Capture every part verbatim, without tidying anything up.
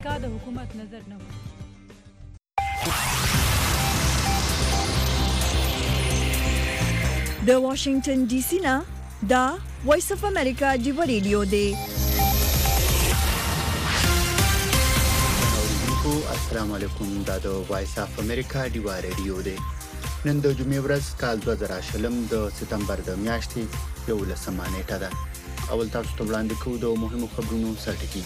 کا د حکومت نظر نه و. د واشنگټن ډي سي نه دا وایس اف امریکا ډیو ریډیو دی. السلام علیکم. دا د وایس اف امریکا ډیو ریډیو دی. نن د جمعې ورځ کال دوه زره شلم د سپتمبر د میاشتې یولسمه نیټه ده. اول تاسو ته وړاندې کوو د مهمو خبرونو سرټکي.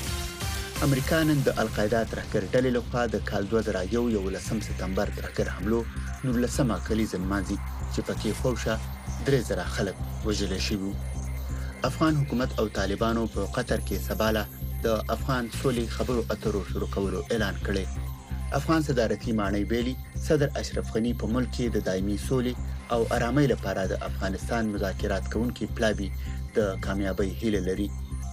امریکا نن د القاعده ترهګر ډلې لخوا د کال دوه زره یو یولسم سپتمبر ترهګر حملو نولسمه کلیزه نمانځي چې پکې خوښه درې زره خلک وژل شوي. افغان حکومت او طالبانو په قطر کې سباله د افغان سولې خبرو اترو شروع کولو اعلان کړی. افغان صدارتي ماڼۍ ویلي صدر اشرف غني په ملک کې د دایمي سولې او آرامۍ لپاره د افغانستان مذاکرات کوونکي پلابي د کامیابی هیله لري.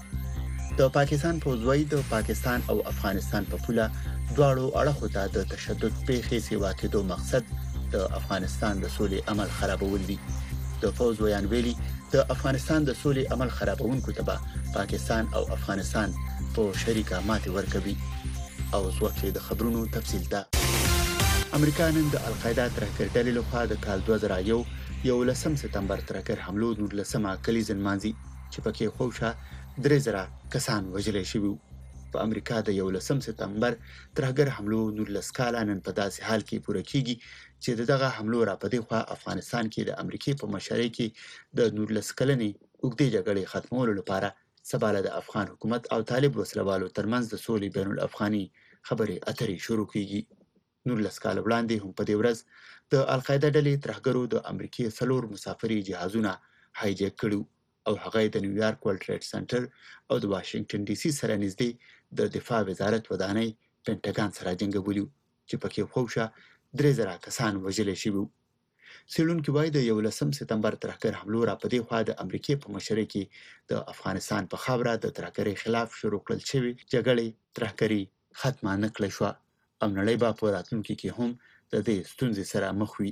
د پاکستان پوځوي د پاکستان او افغانستان په پوله دواړو اړخو ته د تشدد پیښې سیوا کېدو مقصد د افغانستان د سولې عمل خرابول دي. د فوز ویان ویلي د افغانستان د سولې عمل خرابونکو ته به پاکستان او افغانستان په شریکه ماتې ورکوي. او ځوکه د خبرونو تفصیل ده. امریکا نن د القاعده ترهګر ډلې لخوا د کال دوه زره یو یولسم سپتمبر ترهګر حملو نولسمه کلیزه نمانځي چې پکې خوښه درې زره کسان وژل شوي. په امریکا د یولسم سپتمبر ترهګر حملو نولس کاله نن په داسې حال کې پوره کیږي چې دغه حملو را پدې خوا افغانستان کې د امریکای په مشرۍ کې د نولس کلنې اوږدې جګړې ختمولو لپاره سباله د افغان حکومت او طالب وسلوالو ترمنځ د سولې بین الافغاني خبرې اترې شروع کیږي. نولس کال وړاندې هم په دې ورځ د القاعده ډلې ترهګرو د امریکای څلور مسافري جهازونه هایجک کړو او هغه د نیویارک ورلد ټریډ سنټر او د واشنگټن ډي سي سره نږدې د دفاع وزارت ودانۍ پینټاګان سره جنګولو چې پکې خوښه درې زره کسان وژل شوي. څېړونکي وایي د یولسم سپتمبر ترهګر حملو را پدې خوا د امریکای په مشرۍ کې د افغانستان په خاوره د ترهګرۍ خلاف شروع کړل شوې جګړې ترهګري ختمه نه کړل شوه او نړۍ به په راتلونکي کې هم د دې ستونزې سره مخ وي.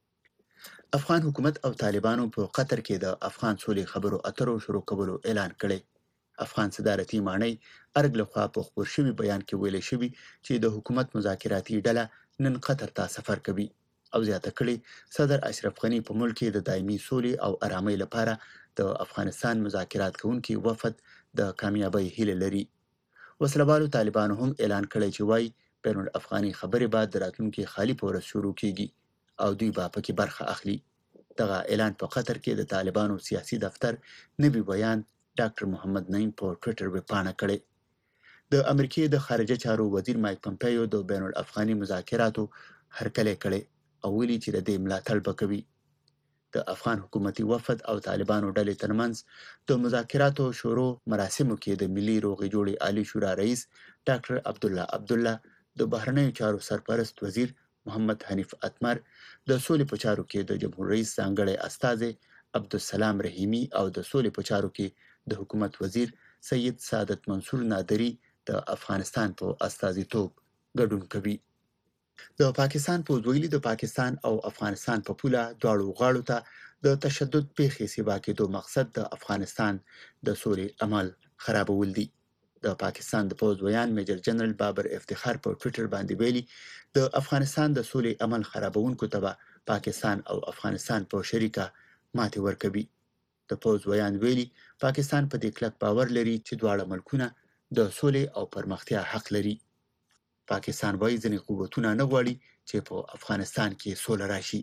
افغان حکومت او طالبانو په قطر کې د افغان سولې خبرو اترو شروع کولو اعلان کړی. افغان صدارتي ماڼۍ ارګ لخوا په خپور شوي بیان کې ویل شوي چې د حکومت مذاکراتي ډله نن قطر ته سفر کوي او زیاته کړي صدر اشرف غني په ملک کې د دایمي سولې او آرامۍ لپاره د افغانستان مذاکرات کوونکي وفد د کامیابی هیله لري. وسلوالو طالبانو هم اعلان کړی چې وایي بین الافغاني خبرې بعد د راتلونکي خالي په ورځ شروع کیږي او دوی به پکې برخه اخلي. دغه اعلان په قطر کې د طالبانو سیاسي دفتر نبی بیان ډاکټر محمد نعیم په ټوئیټر ویبپاڼه کړی. د امریکای د خارجه چارو وزیر مایک پمپیو د بین الافغاني مذاکراتو هرکلی کړی او ویلي چې د دې ملاتړ به کوي. د افغان حکومتي وفد او طالبانو ډلې ترمنځ د مذاکراتو شروع مراسمو کې د ملي روغې جوړې عالی شورا رئیس ډاکټر عبدالله عبدالله، د بهرنیو چارو سرپرست وزیر محمد حنیف اتمر، د سولې په چارو کې د جمهور رئیس ځانګړی استازی عبدالسلام رحیمي او د سولې په چارو کې د حکومت وزیر سید سعادت منصور نادری د افغانستان په استازیتوب ګډون کوي. د پاکستان پوځوي د پاکستان او افغانستان په پوله دواړو غاړو ته د تشدد پیښې سیوا کېدو مقصد د افغانستان د سولې عمل خرابول دي. د پاکستان د پوځ ویان میجر جنرال بابر افتخار په ټوئیټر باندې ویلي د افغانستان د سولې عمل خرابونکو ته به پاکستان او افغانستان په شریکه ماتې ورکوي. د پوځ ویان ویلي پاکستان په دې کلک باور لري چې دواړه ملکونه د سولې او پرمختیا حق لري. پاکستان وایي ځینې قوتونه نه غواړي چې په افغانستان کې سوله راشي.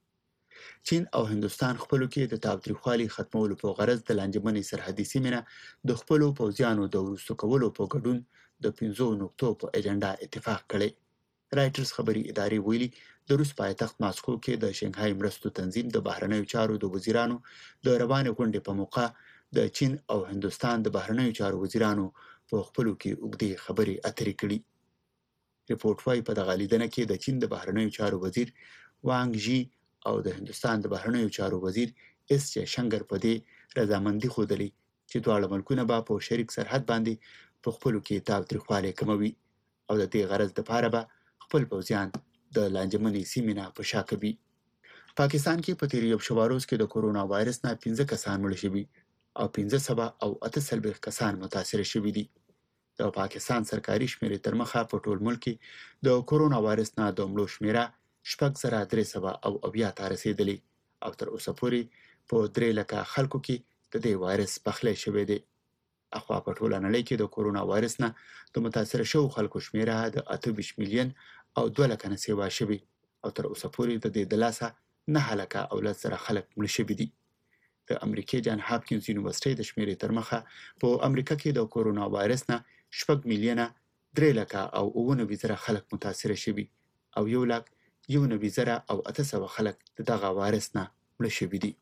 چین او هندوستان خپلو کې د تاوتریخوالي ختمولو په غرض د لانجمنې سرحدي سیمې نه د خپلو پوځیانو د وروسته کولو په ګډون د پنځو نقطو په ایجنډا اتفاق کړی. رایټرز خبري ادارې ویلي د روس پایتخت ماسکو کې د شنګهای مرستو تنظیم د بهرنیو چارو د وزیرانو د روانې غونډې په موقع د چین او هندوستان د بهرنیو چارو وزیرانو په خپلو کې اوږدې خبرې اترې کړي. ریپورت وايي په دغه لیدنه کې د چین د بهرنیو چارو وزیر وانګ ژي او د هندوستان د بهرنیو چارو وزیر اس جه شنکر په دې رضامندي ښودلې چې دواړه ملکونه به په شریک سرحد باندې په خپلو کې تاوتریخوالی کموي او د دې غرض دپاره به خپل پوځیان د لانجمنې سیمې نه په شا کوي. پاکستان کې په تیر یو شپه روز کې د کورونا وایرس نه پنځه کسان مړه شوي او پنځه سوه او اته څلوېښت کسان متاثره شوي دي. د پاکستان سرکاري شمیرې تر مخه په ټول ملک کې د کورونا وایرس نه د مړو شمیره شپږ زره درې سوه او اویا ته رسیدلې او تر اوسه پورې په درې لکه خلکو کې د دې وایرس پخلی شوی دی. اخوا په ټوله نړۍ کې د کورونا وایرس نه د متاثره شوو خلکو شمیره د اته ویشت میلیون او دوه لکه نه سیوا شوي او تر اوسه پورې د دې د لاسه نه لکه او لس زره خلک مړه شوي دي. د امریکای جان هاپکینز یونیورسيټي د شمیرې تر مخه په امریکا کې د کورونا وایرس نه شپږ میلیونه درې لکه او اوه نوي زره خلک متاثره شوي او یو لک یو نوي زره او اته سوه خلک د دغه وایرس نه مړه شوي دي.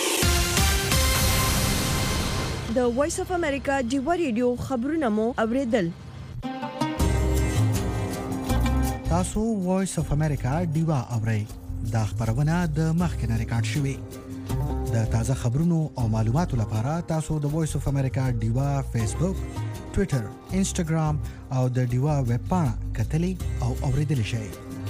د وایس اف امریکا ډیوا ریډیو خبرونه مو اوریدل. تاسو وایس اف امریکا ډیوا اورئ. دا خبرونه د مخکنه ریکارډ شوې. د تازه خبرونو او معلوماتو لپاره تاسو د وایس اف امریکا ډیوا فیسبوک، ټوئیټر، انسټاګرام او د ډیوا ویب پاڼه کتلی او اوریدلی شئ.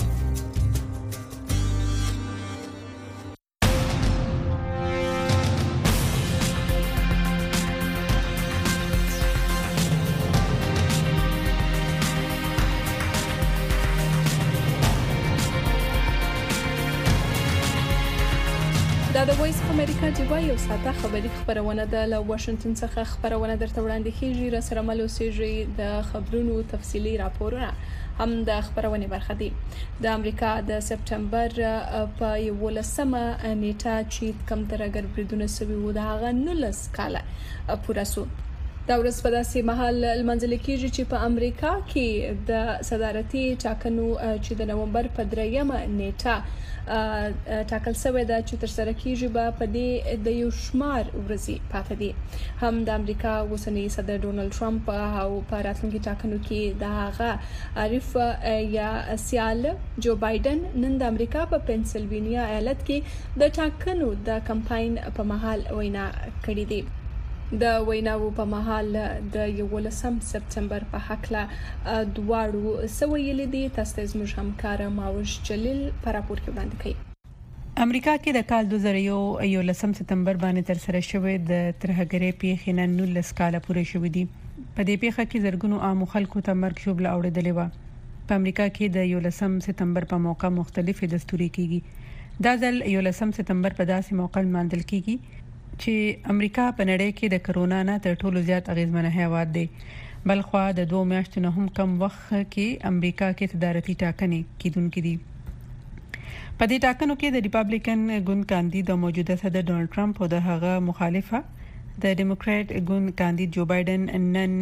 دا د وایس اف امریکا ډیوا یو ساده خبري خبرونه ده له واشنگټن څخه خبرونه درته وړاندې کیږي. را سره ملو سیږي د خبرونو تفصيلي راپورونه هم د خبرونه برخه دي. د امریکا د سپټمبر په یولسمه نیټه چې کم ترګر بریدونه سوي و د هغه نولس کاله پوره سو. دا ورځ په داسې مهال المنځل کېږي چې په امریکا کې د صدارتي ټاکنو چې د نومبر په دریمه نیټه ټاکل شوی دا چې تر سره کېږي به په دې د یو شمار ورځې پاتې دي. هم د امریکا اوسنی صدر ډونالد ټرمپ او په راتلونکي ټاکنو کې د هغه عارف یا سیال جو بایدن نن د امریکا په پنسلوینیا ایالت کې د ټاکنو د کمپاین په مهال وینا کړې دي. د ویناو په مهال د یولسم سپتمبر په حقله دواړو سویل دي. تاسو زموږ همکار ماوش جلیل پر راپور کې وړاندې کړي. امریکا کې د کال دوه زره یولسم سپتمبر باندې تر سره شوې د ترهګرۍ پیښې نن نولس کاله پوره شوې دي. په دې پیښه کې زرګونو عام خلکو ته مرګ شوبله اوریدلې و. په امریکا کې د یولسم سپتمبر په موقع مختلفې دستوري کیږي. دا ځل یولسم سپتمبر په داسې موقع ماندل کیږي چې امریکا په نړۍ کې د کرونا نه تر ټولو زیات اغیزمنه هیواد دی. بلخوا د دوه میاشتو نه هم کم وخت کې امریکا کې صدارتي ټاکنې کیدونکې دي. په دې ټاکنو کې د ریپابلیکن ګوند کاندید او موجوده صدر ډونالد ټرمپ او د هغه مخالفه د ډیموکرات ګوند کاندید جو بایدن نن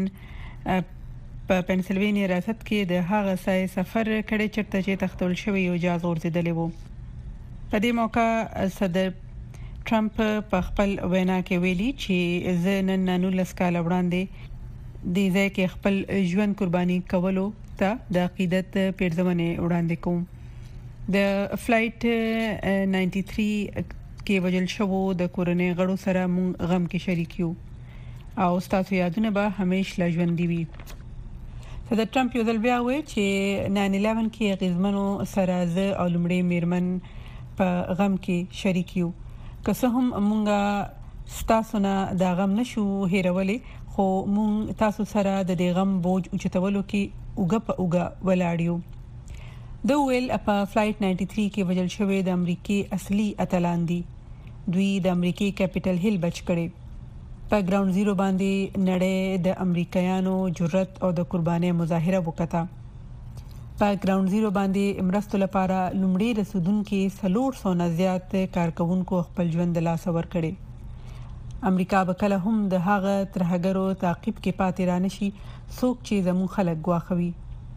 په پنسلوینیا ریاست کې د هغه ځای سفر کړی چیرته چې تختول شوی یو جاز ورزیدلی وو. په دې موقع صدر ټرمپ په خپل وینا کې ویلي چې زه نن نولس کاله وړاندې د ځای کې خپل ژوند قرباني کولو ته د عقیدت پیرزمنې وړاندې کوم. د فلایټ نایمنټي تھری کې وجل شوو د کورنۍ غړو سره مونږ غم کې شریک یو او ستاسو یادونه به همیشه لا ژوندۍ وي. صدر ټرمپ یو ځل بیا وایي چې ناین الیون کې غیزمنو سره زه او لومړی میرمن په غم کې شریک یو. که څه هم مونږه ستاسو نه دا غم نشو هیرولې خو مونږ تاسو سره د دې غم بوج اوچتولو کې اوګه په اوګه ولاړیو. د ویل په فلایټ نایمنټي تھری کې وجل شوی د امریکای اصلي اتلان دي. دوی د امریکای کیپټل هیل بچ کړي. په ګراوند زیرو باندې نړۍ د امریکایانو جرأت او د قربانۍ مظاهره وکړه. په ګراوند زیرو باندې امرستو لپاره لومړی رسیدونکو څلور سوه نه زیات کارکونکو خپل ژوند له لاسه ورکړي. امریکا به کله هم د هغه ترهګرو تعقیب کې پاتې رانه شي څوک چې زموږ خلک ګواښوي.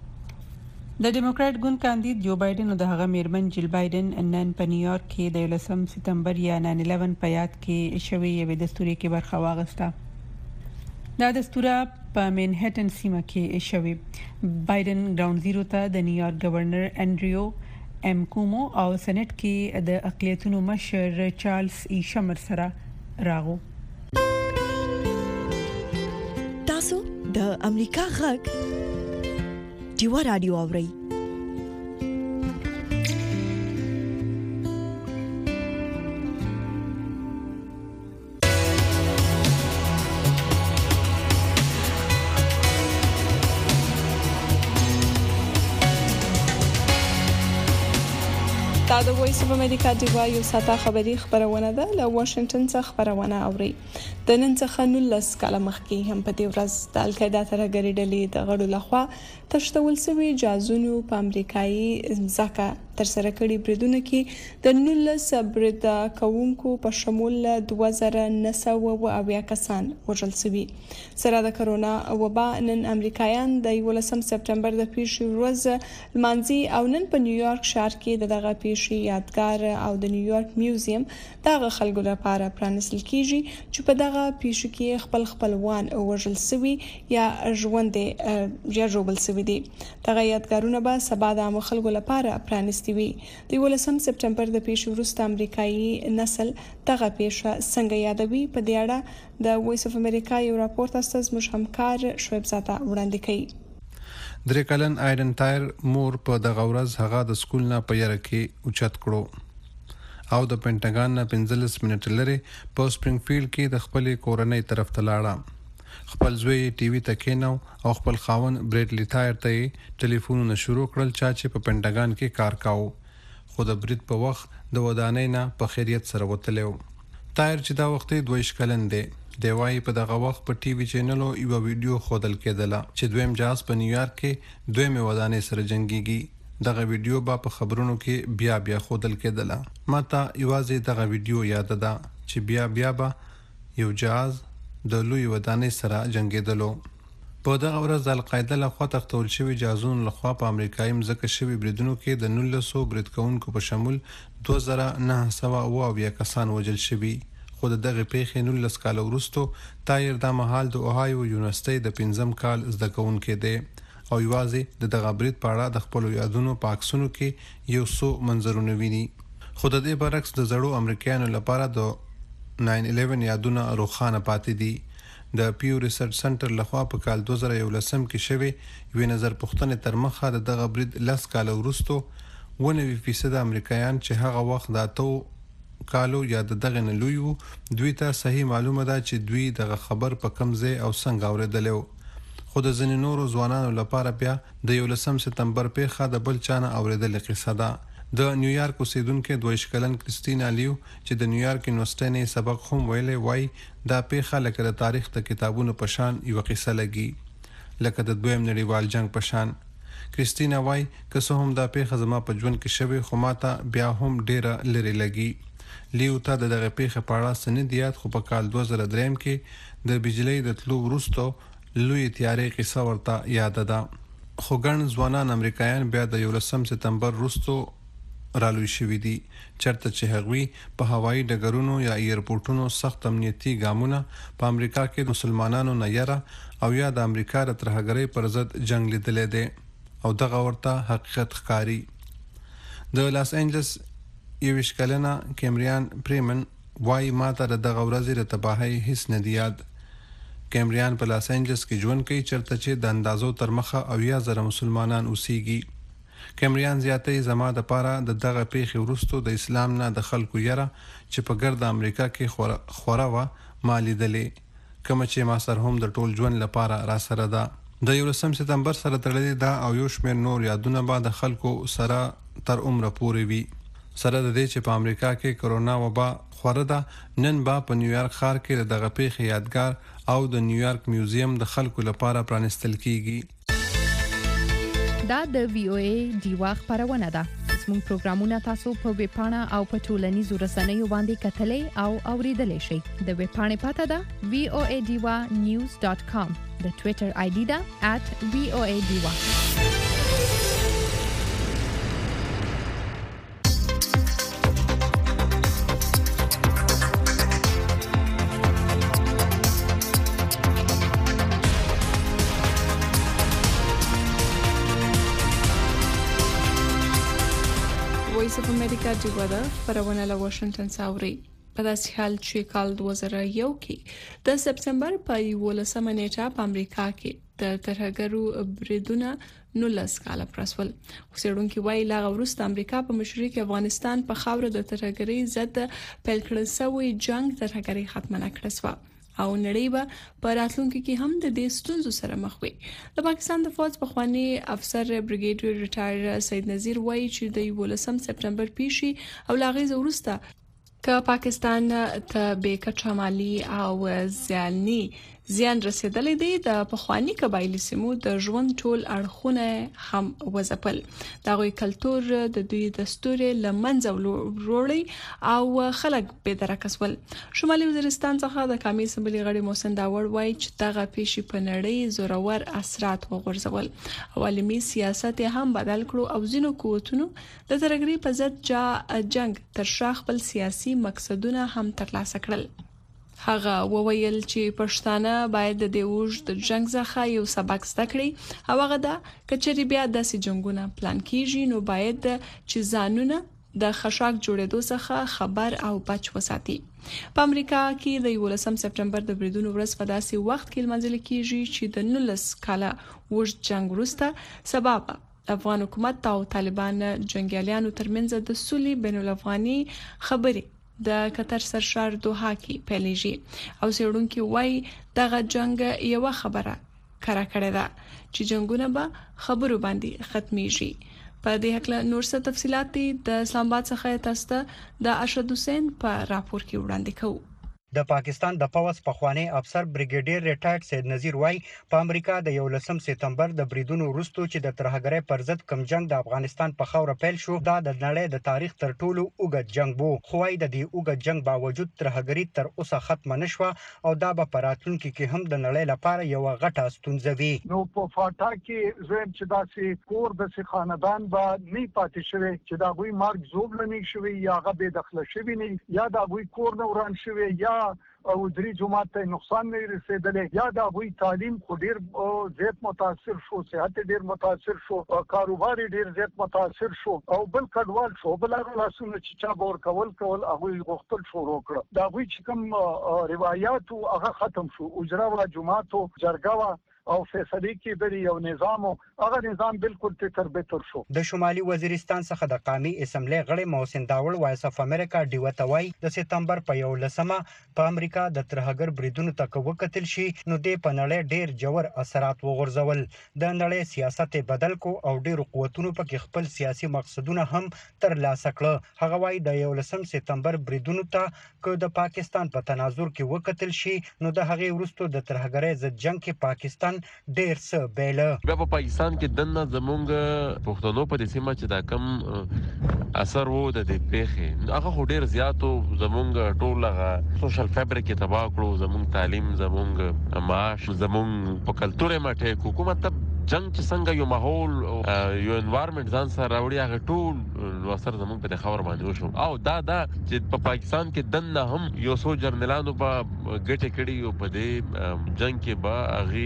د ډیموکرات ګوند کاندید جو بایدن او د هغه میرمن جیل بایدن نن په نیویارک کې د یولسم سپتمبر یا ناین الیون په یاد کې شوی یو دستوري کې برخه واغسته. دا دستور په منهټن سیمه کې شوی. بایدن ګراوند زیرو ته د نیویارک گورنر انډریو ام کومو او سېنات کې د اقلیتونو مشر چارلز ای شمر سره راغو. تاسو د امریکا غږ ډیوا رادیو اورئ. دا د وایس اف امریکا ډیوا یو ساته خبری خبرونه ده له واشنگټن څخه خبرونه اوري د نن څخه نولس کاله مخکې هم په دې ورځ د القاعده ترهګری ډلې د غړو لخوا تشتول سوي جازونو په امریکایي ځکه تر سره کړي بریدونه کې د نولس برید کوونکو په شمول دوه زره نه سوه اویا کسان وژل شوي سره د کرونا وبا نن امریکایان د یولسم سپتمبر د پیښې ورځ لمانځي او نن په نیویارک ښار کې د دغه پیښې یادګار او د نیویارک میوزیم دغه خلکو لپاره پرانیستل کیږي چې په دغه پیښه کې خپل خپلوان وژل شوي یا ژوند یا جوړل شوي دي دغه یادګارونه به سبا د عام خلکو لپاره پرانیستي وي د یولسم سپتمبر د پیښې وروسته امریکایي نسل دغه پیښه څنګه یادوي په دې اړه د وایس اف امریکا یو راپورټ استاذ مش همکار شعیب زاده وړاندې کوي درې کلن آیډن ټایر مور په دغه ورځ هغه د سکول نه په یاره کې اوچت کړو او د پینټاګان نه پنځلس منټ لري په سپرینګ فیلډ کې د خپل کورنۍ طرف ته لاړه خپل زوی ټي وي ته کېنو او خپل خاون بریډلی ټایر ته ټلیفونونه شروع کړل چې په پینټاګان کې کار کاوه خو د برید په وخت د ودانۍ نه په خیریت سره وتلو ټایر چې دا وخت دوه کلن دی دی وايي په دغه وخت په ټي وي چینلو یو ویډیو خودل کېدله چې دویم جاز په نیویارک کې دویم ودانۍ سره جنگيږي دغه ویډیو با په خبرونو کې بیا بیا خودل کېدله ماته یوازې دغه ویډیو یاد ده چې بیا بیا به یو جاز د لوی ودانۍ سره جنگیدلو په دغه ورځ د القاعده لخوا تختول شوی جازون لخوا په امریکایي مځکه شوی بریدونو کې د نولسو برید کوونکو په شمول دوه زره نه سوه اویا کسان وژل شوي خو دغه پیښې نولس کال وروسته ټایر د مهال د اوهایو یونیورسيټي د پنځم کال زده کوونکې دی او یوازې د دغه برید په اړه د خپل یادونو په عکسونو کې یو څو منظرونه ویني خو د دې برعکس د زړو امریکایانو لپاره د ناین الیون یادونه روښانه پاتې دي د پیو ریسرچ سنټر لخوا په کال دوه زره یولسم کې شوی یو نظر پوښتنه تر مخه د دغه برید لس کال وروسته ونوي فیصد امریکایان چې هغه وخت د اتو کالو یا دغه نه لوی وو دوی ته صحیح معلومه ده چې دوی دغه خبر په کم ځای او څنګه اوریدلو خو د ځینې نورو ځوانانو لپاره بیا د یولسم سپتمبر پیښه د بل چانه اوریدل قصه ده د نیویارک اوسیدونکو دوه کلن کریستینا لیو چې د نیویارک یونیورسيټي نه سبق هم ویلې وای دا پیښه لکه د تاریخ د کتابونو په شان یو قصه لګي لکه د دویم نړیوال جنگ په شان کریستینا وای که څه هم دا پیښه زما په ژوند کې شوی خو ماته بیا هم ډیره لري لګي لیو ته د دغه پیښه په اړه سندیات خو په کال دوه زره درې کې د بجلی د تلو وروسته لوی تیارې قصه ورته یاد ده خو ګڼ ځوانان امریکایان بیا د یولسم سپتمبر وروسته رالوي شوي دي چرته چې هغوی په هوایي ډګرونو یا ایرپورټونو سخت امنیتي ګامونه په امریکا کې مسلمانانو نه یره او یا د امریکا د ترهګرۍ پر ضد جنگ لیدلې دي او دغه ورته حقیقت ښکاری د لاس انجلس یویش کلنه کیمریان پریمن وای ماته دغه ورځې د تباہي هیڅ نه دی یاد کیمریان په لاس انجلس کې ژوند کوي چرته چې د اندازو تر مخه او یا زره مسلمانان اوسېږي کیمریان زیاتې زما د پاره د دغه پیښې وروسته د اسلام نه د خلکو یره چې په ګرد امریکا کې خورا و مالی دلې کوم چې ما سره هم د ټول ژوند لپاره را سره ده د یولسم سپتمبر سره تړلې ده او یو شمېر نور یادونه به د خلکو سره تر عمره پورې وي سره د دې چې په امریکا کې کرونا وبا خوره ده نن با په نیویارک ښار کې دغه پیښې یادګار او د نیویارک میوزیم د خلکو لپاره پرانیستل کیږي دا د وی او ای ډیوا خبرونه ده زموږ پروګرامونه تاسو په ویب پاڼه او په ټولنیزو رسنیو باندې کتلې او اوریدلې شئ د ویب پاڼې پته ده وی او ای ډیوا نیوز ډاٹ کام د ټوئیټر آی ډي ده ات وی او ای ډیوا وایس اف امریکا ډیوا ده خبرونه له واشنگټن څخه اوري په داسې حال چې کال دوه زره یو کې د سپتمبر په یولسمه نیټه په امریکا کې د ترهګرو بریدونه نولس کاله پرسول اوسېدونکو وایي لا وروسته امریکا په مشرق افغانستان په خاور د ترهګرۍ ضد پیل کړل شوی جنگ ترهګرۍ ختمه نکړه او نړۍ به په راتلونکي کې هم د دې ستونزو سره مخ وي. د پاکستان د فوج په خواني افسر بریګیډیر ریټایر سید نذیر وایي چې د یولسم سپټمبر پیشي او لاغې زورسته که پاکستان ته به کچمالي او ځاني زیان رسیدلې دي د پخوانی قبایلی سیمو د ژوند ټول اړخونه هم وزپل. دا غوي کلچر د دوی دستور لمنځه وروړي او خلک به درکسول. شمالي وزیرستان څخه د قومي اسمبلی غړي محسن داوړ وایي چې دغه پیشي په نړۍ زورور اثرات وغورځول او عالمي سیاست هم بدل کړو او ځینو قوتونو د ترګری په ضد جا جنگ تر شا خپل سیاسي مقصدونه هم ترلاسه کړل. هغه وویل چې پښتانه باید د دیوژ د جنگ څخه یو سبق زده کړي او هغه دا کچري بیا د سي جنگونه پلان کیږي نو باید چې ځانونه د خشاک جوړېدو څخه خبر او بچ وساتي. په امریکا کې د یولسم سپټمبر د بریدونو ورځ په داسې وخت کې لمانځل کیږي چې د نولس کاله وژد جنگ وروسته سبب افغان حکومت او طالبان جنگیالیانو ترمنځ د سولې بین الافغاني خبري د قطر سرشار دوحه کې پیلېږي او سیړونکو وایي دغه جنگ یو خبره کړه کړه ده چې جنگونه به خبرو باندې ختميږي. په دې حق نور څه تفصيلات د اسلام آباد څخه تاسو ته د ارشد حسین په راپور کې وړاندې کوو. د پاکستان د پوز پخوانی افسر بریګیډیر ریټایرډ سید نذیر وای په امریکا د یولسم سپټمبر د بریدونو وروسته چې د ترهګرۍ پر ضد کم جنگ د افغانستان په خوره پیل شو دا د نړۍ د تاریخ تر ټولو اوږد جنگ وو. خو وايي د دې اوږد جنگ باوجود ترهګری تر اوسه ختم نشوه او دا به په راتلونکي کې هم د نړۍ لپاره یو غټه ستونزه وي. نو په فاټا کې زم چې داسې کور د سي خاندان به نه پاتې شوی چې دا غوي مارک زوبلنی شوی یا غو به داخله شوی نه یا دا غوي کور نه وران شوی یا او درې جماعت ته نقصان نه رسیدلې یا دا غوي تعلیم خو ډیر زیات متاثر شو صحت ډیر متاثر شو کاروبار ډیر زیات متاثر شو او بل کډوال شو بل راسونه چې چا بور کول کول هغه غوښتل شروع کړ دا غوي چې کوم روایت هغه ختم شو اجرا و جماعت او جرګه او فیصله کې بری یو نظام هغه نظام بالکل تر بهتر شو. د شمالي وزیرستان څخه د قومي اسمبلی غړي محسن داوړ وایس اف امریکا دیوتوي د سپتمبر په یو لسمه په امریکا د ترهګر بریدونو تک وکتل شي نو د پنړې ډیر جوړ اثرات وغورځول. د نړۍ سیاست بدل کو او ډیر قوتونو په خپل سیاسي مقصدونه هم تر لاسه کړ. هغه وايي د یو لسم سپتمبر بریدونو ته که د پاکستان په تناظر کې وکتل شي نو د هغې وروسته د ترهګرۍ ضد جنگ کې پاکستان ډیر څه بیل. بیا په پاکستان کې دنه زمونږ پښتنو په دې سیمه چې دا کم اثر وو د دې پیښې هغه خو ډیر زیاتو زمونږ ټول هغه سوشل فیبریک تباہ کړو زمونږ تعلیم زمونږ معاش زمونږ په کلچر ماته حکومت جنگ چې څنګه یو ماحول یو انوایرنمنت ځان سره راوړي هغه ټول وسر زمونږ په خبر باندې وشو او دا دا چې په پاکستان کې دنه هم یو سو جرنلانو په ګټه کړي او په دې جنگ کې به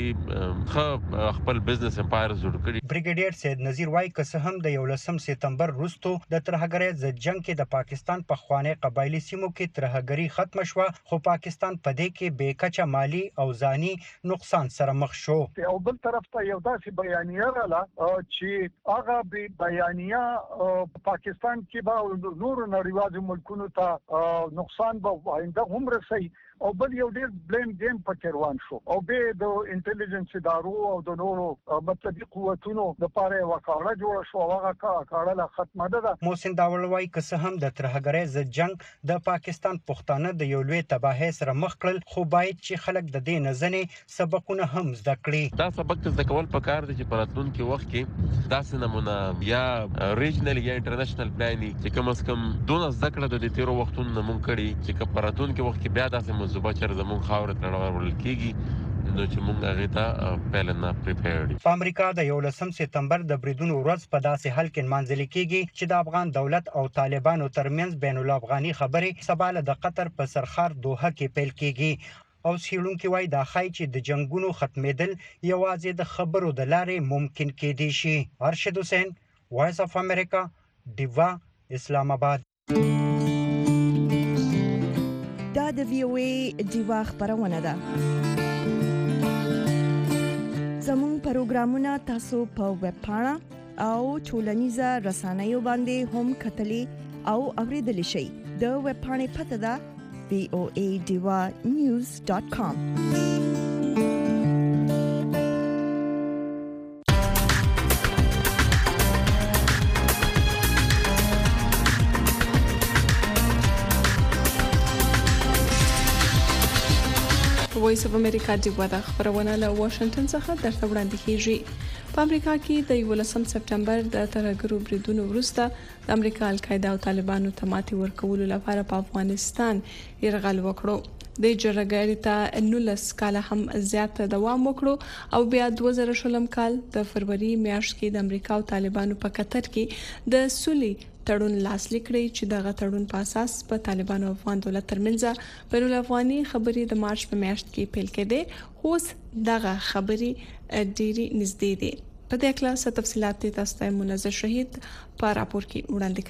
هغه خپل بزنس امپایر جوړ کړي. بریګیډیر سید نذیر وای که څه هم د یولسم سپتمبر وروسته د ترهګرۍ ضد جنگ کې د پاکستان په خواني قبایلی سیمو کې ترهګری ختم شوه خو پاکستان په دې کې بې کچه مالی او ځاني نقصان سره مخ شو. او بل طرف ته یو داسې بیانیه رااله چې هغه به بیانیه پاکستان کې به نور نړیوالو ملکونو ته نقصان به آینده هم رسي او بل یو ډیر بلیم گیم پکې روان شو او به د انټيليجنس ادارو او د نورو مطلبي قوتونو د پاره وکاله جوړ شو هغه کاړه لا ختمه ده. محسن داوړ وای که څه هم د ترهګرۍ ضد جنگ د پاکستان پښتانه د یو لوی تباهي سره مخ کړل خو باید چې خلک د دې نزنې سبقونه هم زده کړي. دا سبق زده کول پکار دي چې پراتلونکو وخت کې داسې نمونه یا ریجنل یا انټرنیشنل پلانینګ چې کوم اس کم دونه زده کړه د تیرو وختونو نمون کړي چې پراتلونکو وخت کې بیا داسې موضوع چر زمون خاور تړول کیږي نو چې مونږ هغه ته پلان پریپیرډ. په امریکا د یولسم سپتمبر د بریدونو ورځ په داسې حال کې منځل کیږي چې د افغان دولت او طالبانو ترمنځ بین الافغاني خبرې سباله د قطر په سرخار دوحه کې پیل کیږي او سیړونکو وای دا خای چې د جنگونو ختمېدل یوازې د خبرو د لارې ممکن کېدی شي. ارشد حسین وایس اف امریکا دیوا اسلام آباد. دا د وی او ای دیوا خبرونه ده. زموږ پروګرامونه تاسو په ویب پاڼه او ټولنیزه رسنیو باندې هم کتلی او اوریدلی شئ. د ویب پاڼې پته ده v o a diva news dot com. وایس اف امریکا د ودا خبرونه له واشنگټن څخه درته وړاندې کیږي. په امریکا کې د یولسم سپټمبر د ترهګرو بریدونو وروسته د امریکا القاعده او طالبانو ته ماتې ورکولو لپاره په افغانستان يرغل وکړو. د جرګړې ته نولس کاله هم زیات دوام وکړو او بیا دوه زره شلم کال د فروری میاشت کې د امریکا او طالبانو په قطر کې د سولې تړون لاسلیک کړی چې دغه تړون په اساس په طالبانو او افغان دولت ترمنځ بین الافغاني خبرې د مارچ په میاشت کې پیل کېده. اوس دغه خبرې ډېری نږدې دي. په دې اړه تفصيلات تاسو ته منظر شهید په راپور کې وړاندې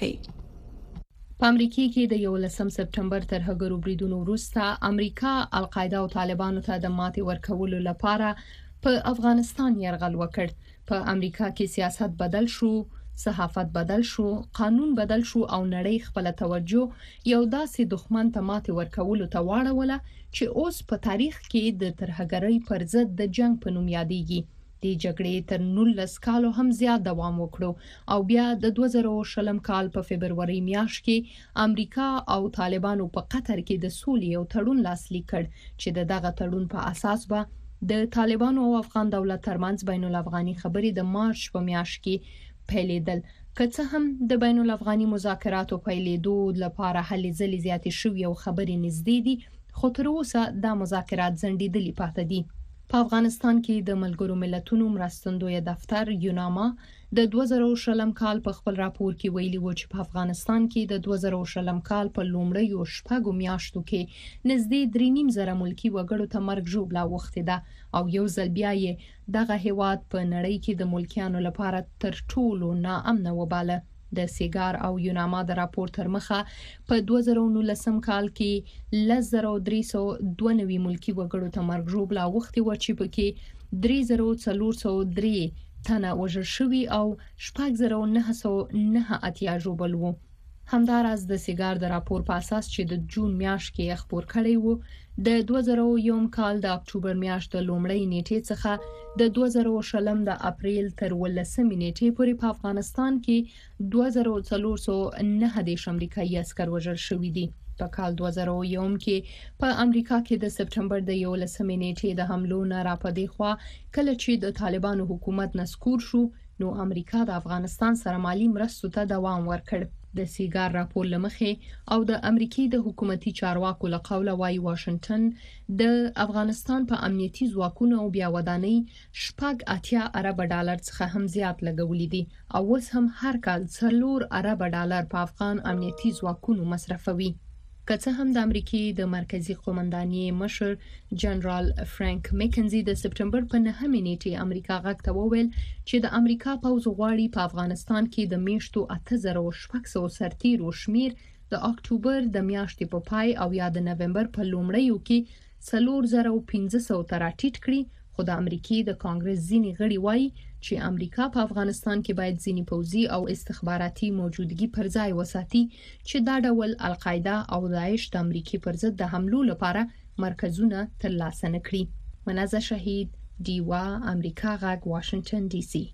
کړي. په امریکا کې د یولسم سپټمبر ترهګرو بریدونو وروسته امریکا القاعده او طالبانو ته د ماتې ورکولو لپاره په افغانستان يرغل وکړ. په امریکا کې سیاست بدل شو، صحافت بدل شو، قانون بدل شو او نړۍ خپل توجه یو داسې دښمن ته ماتې ورکولو ته واړوله چې اوس په تاریخ کې د ترهګرۍ پر ضد د جنگ په نوم یادېږي. د جګړې تر نولس کالو هم زیات دوام وکړو او بیا د دوه زره شلم کال په فبرवरी میاشت کې امریکا او طالبانو په قطر کې د سولې یو تړون لاسلیک کړ چې د دغه تړون په اساس به د طالبانو او افغان دولت ترمنځ بین الافغاني خبرې د مارچ په میاشت کې پیلېدل. که څه هم د بین الافغاني مذاکراتو پیلېدو لپاره هلې ځلې زیاتې شوې او خبرې نږدې دي، خو تر اوسه دا مذاکرات ځنډېدلي پاتې دي. په افغانستان کې د ملګرو ملتونو مرستندوی دفتر یوناما د دوه زره شلم کال په خپل راپور کې ویلي و چې په افغانستان کې د دوه زره شلم کال په لومړیو شپږو میاشتو کې نږدې درې نیم زره ملکی وګړو ته مرګ ژوبله وختې ده او یو ځل بیا یې دغه هیواد په نړۍ کې د ملکیانو لپاره تر ټولو ناامنه وباله. د سیګار او یوناما د راپور تر مخه په دوه زره نولسم کال کې لس زره درې سوه دوه نوي ملکی وګړو ته مرګ ژوبله وختې و چې پکې درې زره څلور سوه درې تنه وژل شوي او شپږ زره نهه سوه نهه اتیا ژوبل وو. همداراز د سیګار د راپور په اساس چې د جون میاشت کې خبر کړی وو، د دوه زره یو کال د اکتوبر میاشت د لومړۍ نیټې څخه د دوه زره شلم د اپریل تر ولسمې نیټې پورې په افغانستان کې دوه زره څلور سوه نهه دیرش امریکایي عسکر وژل شوي دي. په کال دوه زره یو کې په امریکا کې د سپټمبر د یولسمې نیټې د حملو نه راپدې خوا کله چې د طالبانو حکومت نسکور شو، نو امریکا د افغانستان سره مالی مرستو ته دوام ورکړ. د سیګار راپور لمخې او د امریکای د حکومتي چارواکو له قوله وايي واشنگټن د افغانستان په امنیتي ځواکونو او بیا ودانۍ شپږ اتیا ارب ډالر څخه هم زیات لګولې دي او اوس هم هر کال څلور ارب ډالر په افغان امنیتي ځواکونو مصرفوي. که څه هم د امریکای د مرکزی قومندانۍ مشر جنرال فرانک میکنزي د سپټمبر په نهمې نیټې امریکا غږ ته وویل چې د امریکا پوځ غواړي په افغانستان کې د میاشتو اته زره شپږ سوه سرتیرو شمیر د اکتوبر د میاشتې په پای او یا د نومبر په لومړیو کې څلور زره پنځه سوه ته راټیټ کړي. خو د امریکای د کانګرس ځینې غړي وایي چې امریکا په افغانستان کې باید ځینې پوځي او استخباراتي موجودګي پر ځای وساتي چې دا ډول القاعده او داعش د امریکای پر ضد د حملو لپاره مرکزونه ترلاسه نه کړي. منازه شهید، ډیوا، امریکا غږ، واشنگټن ډي سي.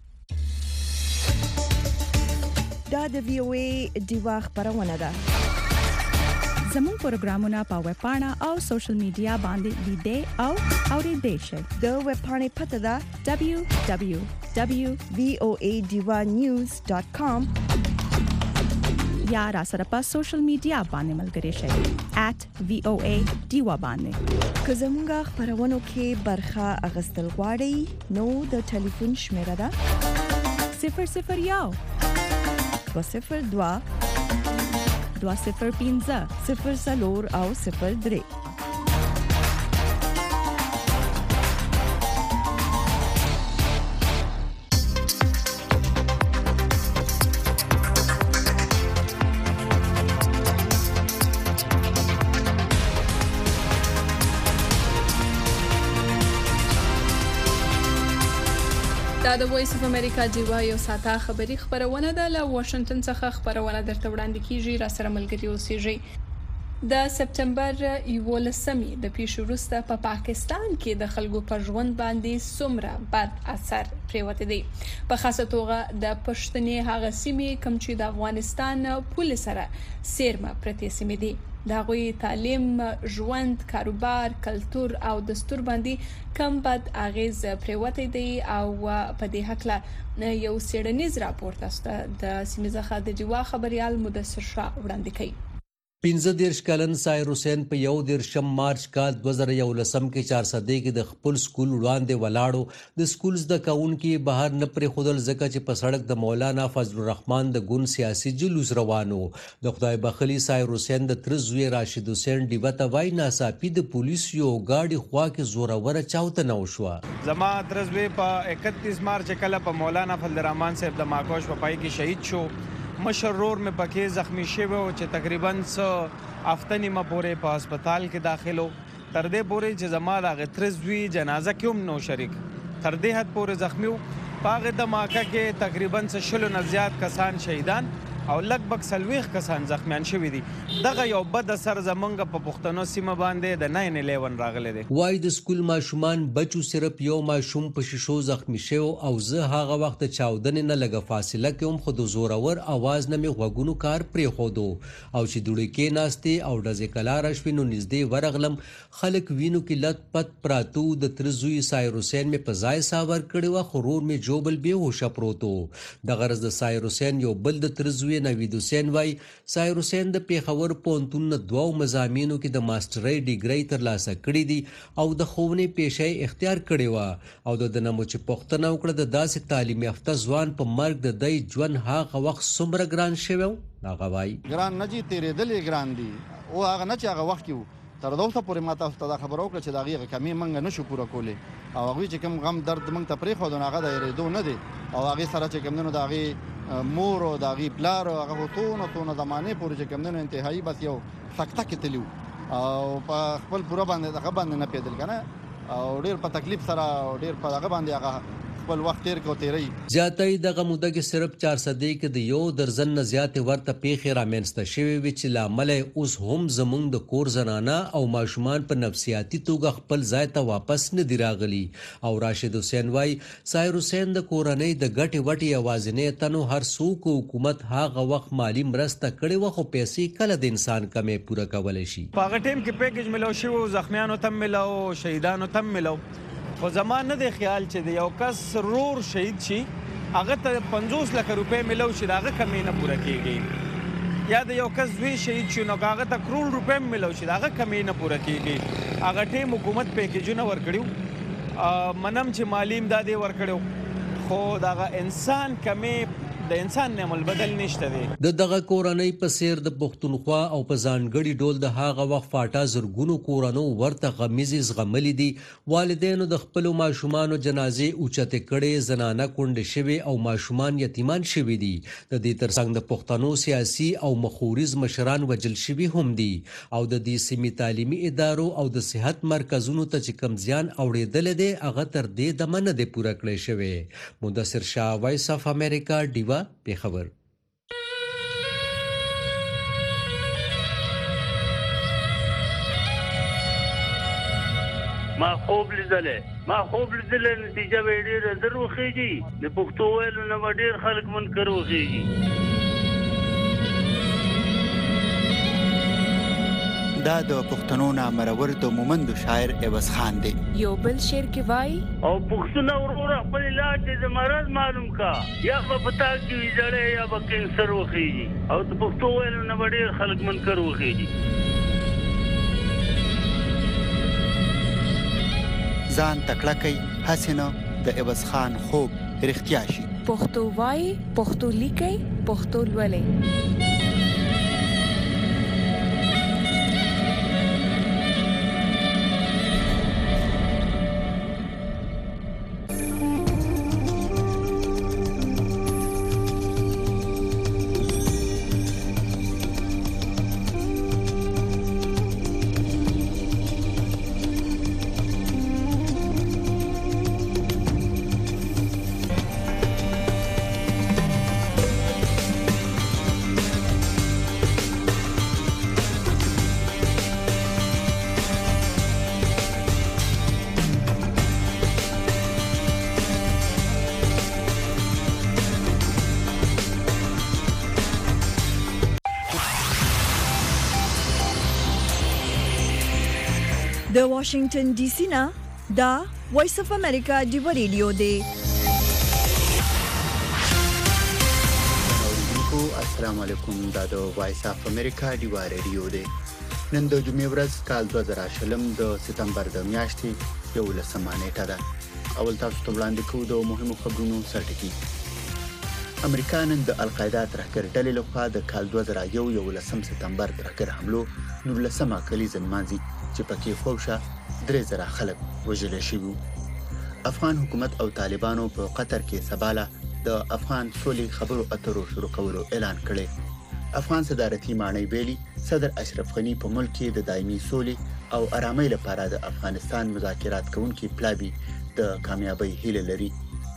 دا د وی او ای ډیوا خبرونه ده. زموږ پروګرامونه په ویب پاڼه او سوشل میډیا باندې لیدئ او اوریدئ شئ. د ویب پاڼې پته ده دبليو دبليو دبليو دوت وی او ای ډیوا نیوز ډاٹ کام یا را سره په سوشل میډیا باندې ملګري شئ ایٹ وی او ای ډیوا باندې. که زموږ خبرونو کې برخه اغستل غواړئ نو د ټلیفون شمیره ده صفر صفر یو دوه صفر دوه دوه صفر پنځه صفر څلور او صفر درې. دا د وایس اف امریکا ډیوا یو ساته خبری خبرونه ده له واشنگټن څخه خبرونه درته وړاندې کیږي. را سره ملګری اوسئ. د سپتمبر یولسمې د پیښو وروسته په پاکستان کې د خلکو په ژوند باندې څومره بد اثر پریوته دی. په خاصه توګه د پښتنې هغه سیمې کوم چې د افغانستان پولیس سره سیرمه پرتې سیمې دي. د غوي تعلیم، ژوند، کاروبار، کلچر او دستور باندې کم بد اغیز پریوته دی او په دې حق له یو سیډنیز راپور تاسو ته د سیمې څخه د ډیوا خبريال مدثر شاه وړاندې کوي. پنځه دیرش کلن سایر حسین په یو دیرشم مارچ کال دوه زره یولسم کې چار صدې کې د خپل سکول وړاندې ولاړو. د سکول زده کوونکي بهر نه پرې خودل ځکه چې په سړک د مولانا فضل الرحمن د ګوند سیاسي جلوس روانو. د خدای بخلي سایر حسین د تر زوی راشد حسین ډیوه ته وای ناڅاپي د پولیسو گاډي خوا کې زوروره چاوته نو شو. زما ترزوی په اکتیس مارچ کله په مولانا فضل الرحمن صاحب د ماکوش په پای کې شهید شو. مشرور مې پکې زخمی شوی او چې تقریبا څو هفته نیمه پورې په هسپتال کې داخلو. تر دې پورې چې زما د غترزوی جنازه کې هم نو شریک تر دې حد پورې زخمی و. په دماکه کې تقریبا شلو نه زیات کسان شهیدان او لګبګ سلويخ کسان زخمیان شوی دي. دغه یو بد اثر زمونږ په پښتنو سیمه باندې د ناین الیون راغلی دی. وای د سکول ماشومان بچو صرف یو ماشوم په شیشو زخمی شو او زه هغه وخت چاودنې نه لګه فاصله کې هم خود زورور आवाज نه می غوګونو کار پرې خودو او چې دوړې کې ناشته او دځه کلار شوینو نږدې ورغلم. خلک وینو کې لټ پت پراتو. د ترزوی سایر حسین می په ځای ساور کړي و خرور می جوبل به هوش پروتو. د غرض د سایر حسین یو بل د ترزوی نوید حسین وای سایر حسین د پیښور پونتون دوه مضامینو کې د ماسترۍ ډیګری ترلاسه کړې دي او د ښوونې پیشې اختیار کړې و او د نمو چې پښتنه وکړه د داسې تعلیم یافته ځوان په مرګ د دای ژوند هغه وخت څومره ګران شوی. هغه وای ګران نه جی تیرې دلې ګران دي او هغه نه چې هغه وخت کې تر دوسه پورې ماته ستاسو خبرو کړ چې دا غیغه کمی منګ نشو پوره کولی او هغه چې کوم غم درد منګ ته پرې خو دا هغه د ریدو نه دي او هغه سره چې کوم نو دا غي مور او دا غي بلار او هغه تونه تونه زمانه پورې چې کوم نو انتهایی بس یو سکته کې تلو او په خپل پوره باندې هغه باندې نه پیدل کنه او ډیر په تکلیف سره او ډیر په هغه باندې هغه خپل وخت تیر کو تیری زیاتې دغه موده کې صرف چار صدې کې د یو درزن نه زیات ورته پیښې رامنځته شوې وي چې لامل اوس هم زمونږ د کور زنانه او ماشومان په نفسیاتي توګه خپل ځای ته واپس نه دی راغلي. او راشد حسین وای سایر حسین د کورنۍ د ګټي وټي اوازنې تنو هر څوک حکومت هغه وخت مالی مرسته کړي و خو پیسې کله د انسان کمې پوره کولای شي. په هغه ټیم کې پیکیج ملو شو زخمیانو تم ملو شهیدانو تم ملو خو زمان نه دی خیال چې د یو کس رور شهید شي هغه ته پنځوس لک روپۍ ملو شي هغه کمې نه پوره کیږي یا د یو کس زوی شهید شي نو هغه ته کروڑ روپۍ ملو شي هغه کمې نه پوره کیږي. هغه ټیم حکومت پیکیجونه ورکړیو منم چې مالی امداد ورکړیو خو دغه انسان کمې د انسان نعمل بدل نشته دی. د دغه کورنۍ په سیر د پښتونخوا او په ځانګړي ډول د هغه وخت فاټا زرګونو کورانو ورته غمیزې زغملې دي. والدینو د خپل ماشومان جنازې اوچته کړي زنانه کونډې شوي او ماشومان یتیمان شوي دي. د دې ترڅنګ د پښتنو سیاسي او مخورز مشران وجل شوي هم دي او د دې سیمې تعلیمي ادارو او د صحت مرکزونو ته چې کم زیان اوریدل دي هغه تر دې د منه د پوره کړی شوی. مدثر شاه وایس اف امریکا ډیوا پیښور. ما خوب لیدلې ما خوب لیدلې نتیجه به ډېره دروخیږي د پښتو ویلو نه ډېر خلک منکر وخیږي. دا د پښتنو نامرور د مومند شاعر عوض خان دی. یو بل شعر کې وای او پښتون ورور خپل علاج د مرض معلوم کا یا په پتا کې ویځړې یا په کینسر وخیږي او د پښتو ویلو نه ډېر خلک منکر وخیږي. ځان تکړه کوي حسینه د عوض خان خوب رښتیا شي. پښتو وای پښتو لیکي پښتو لولې. د واشنگټن ډي سي نه دا وایس اف امریکا دی ریډیو دی. السلام علیکم. دا د وایس اف امریکا دی ریډیو دی. نن د جمعې ورځ کال دوه زره شلم د سپتمبر د میاشتې یولسمه نیټه ده. اول تاسو ته وړاندې کوو د مهمو خبرونو سرټکي. امریکا نن د القاعده ترهګر ډلې لخوا د کال دوه زره یو یولسم سپتمبر ترهګر حملو نولسمه کلیزه نمانځي چې پکې خوښه درې زره خلک وژل شوي. افغان حکومت او طالبانو په قطر کې سباله د افغان سولې خبرو اترو شروع کولو اعلان کړی. افغان صدارتي ماڼۍ ویلي صدر اشرف غني په ملک کې د دایمي سولې او آرامۍ لپاره د افغانستان مذاکرات کوونکي پلابي د کامیابی هیله لري.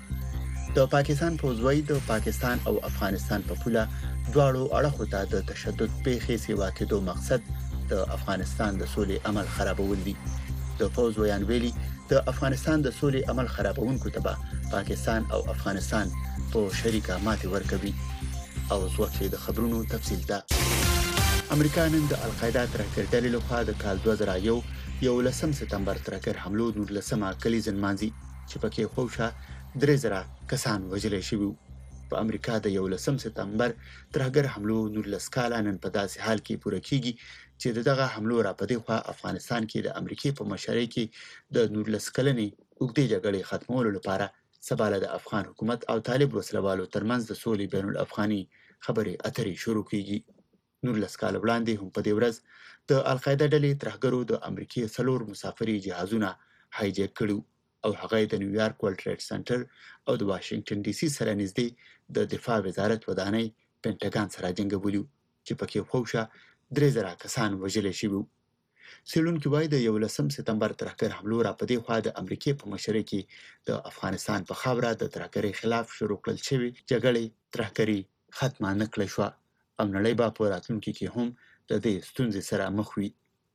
د پاکستان پوځوي د پاکستان او افغانستان په پوله دواړو اړخو ته د تشدد پیښې سیوا کېدو مقصد د افغانستان د سولې عمل خرابول دي. د پوځ ویان ویلي د افغانستان د سولې عمل خرابونکو ته به پاکستان او افغانستان په شریکه ماتې ورکوي. او ځوکه د خبرونو تفصیل ده. امریکا نن د القاعده ترهګر ډلې لخوا د کال دوه زره یو یولسم سپتمبر ترهګر حملو نولسمه کلیزه نمانځي چې پکې خوښه درې زره کسان وژل شوي. په امریکا د یولسم سپتمبر ترهګر حملو نولس کاله نن په داسې حال کې پوره کیږي چې دغه حملو را پدې خوا افغانستان کې د امریکای په مشرۍ کې د نولس کلنې اوږدې جګړې ختمولو لپاره سباله د افغان حکومت او طالب وسلوالو ترمنځ د سولې بین الافغاني خبرې اترې شروع کیږي. نولس کال وړاندې هم په دې ورځ د القاعده ډلې ترهګرو د امریکای څلور مسافري جهازونه هایجیک کړو او هغه د نیویارک ورلد ټریډ سنټر او د واشنگټن ډي سي سره نږدې د دفاع وزارت ودانۍ پینټاګان سره جنګولو چې پکې خوښه درې زره کسان وژل شوي. څېړونکي وایي د یولسم سپتمبر ترهګر حملو را پدې خوا د امریکای په مشرۍ کې د افغانستان په خاوره د ترهګرۍ خلاف شروع کړل شوې جګړې ترهګري ختمه نه کړې شوه او نړۍ به په راتلونکي کې هم د دې ستونزې سره مخ وي.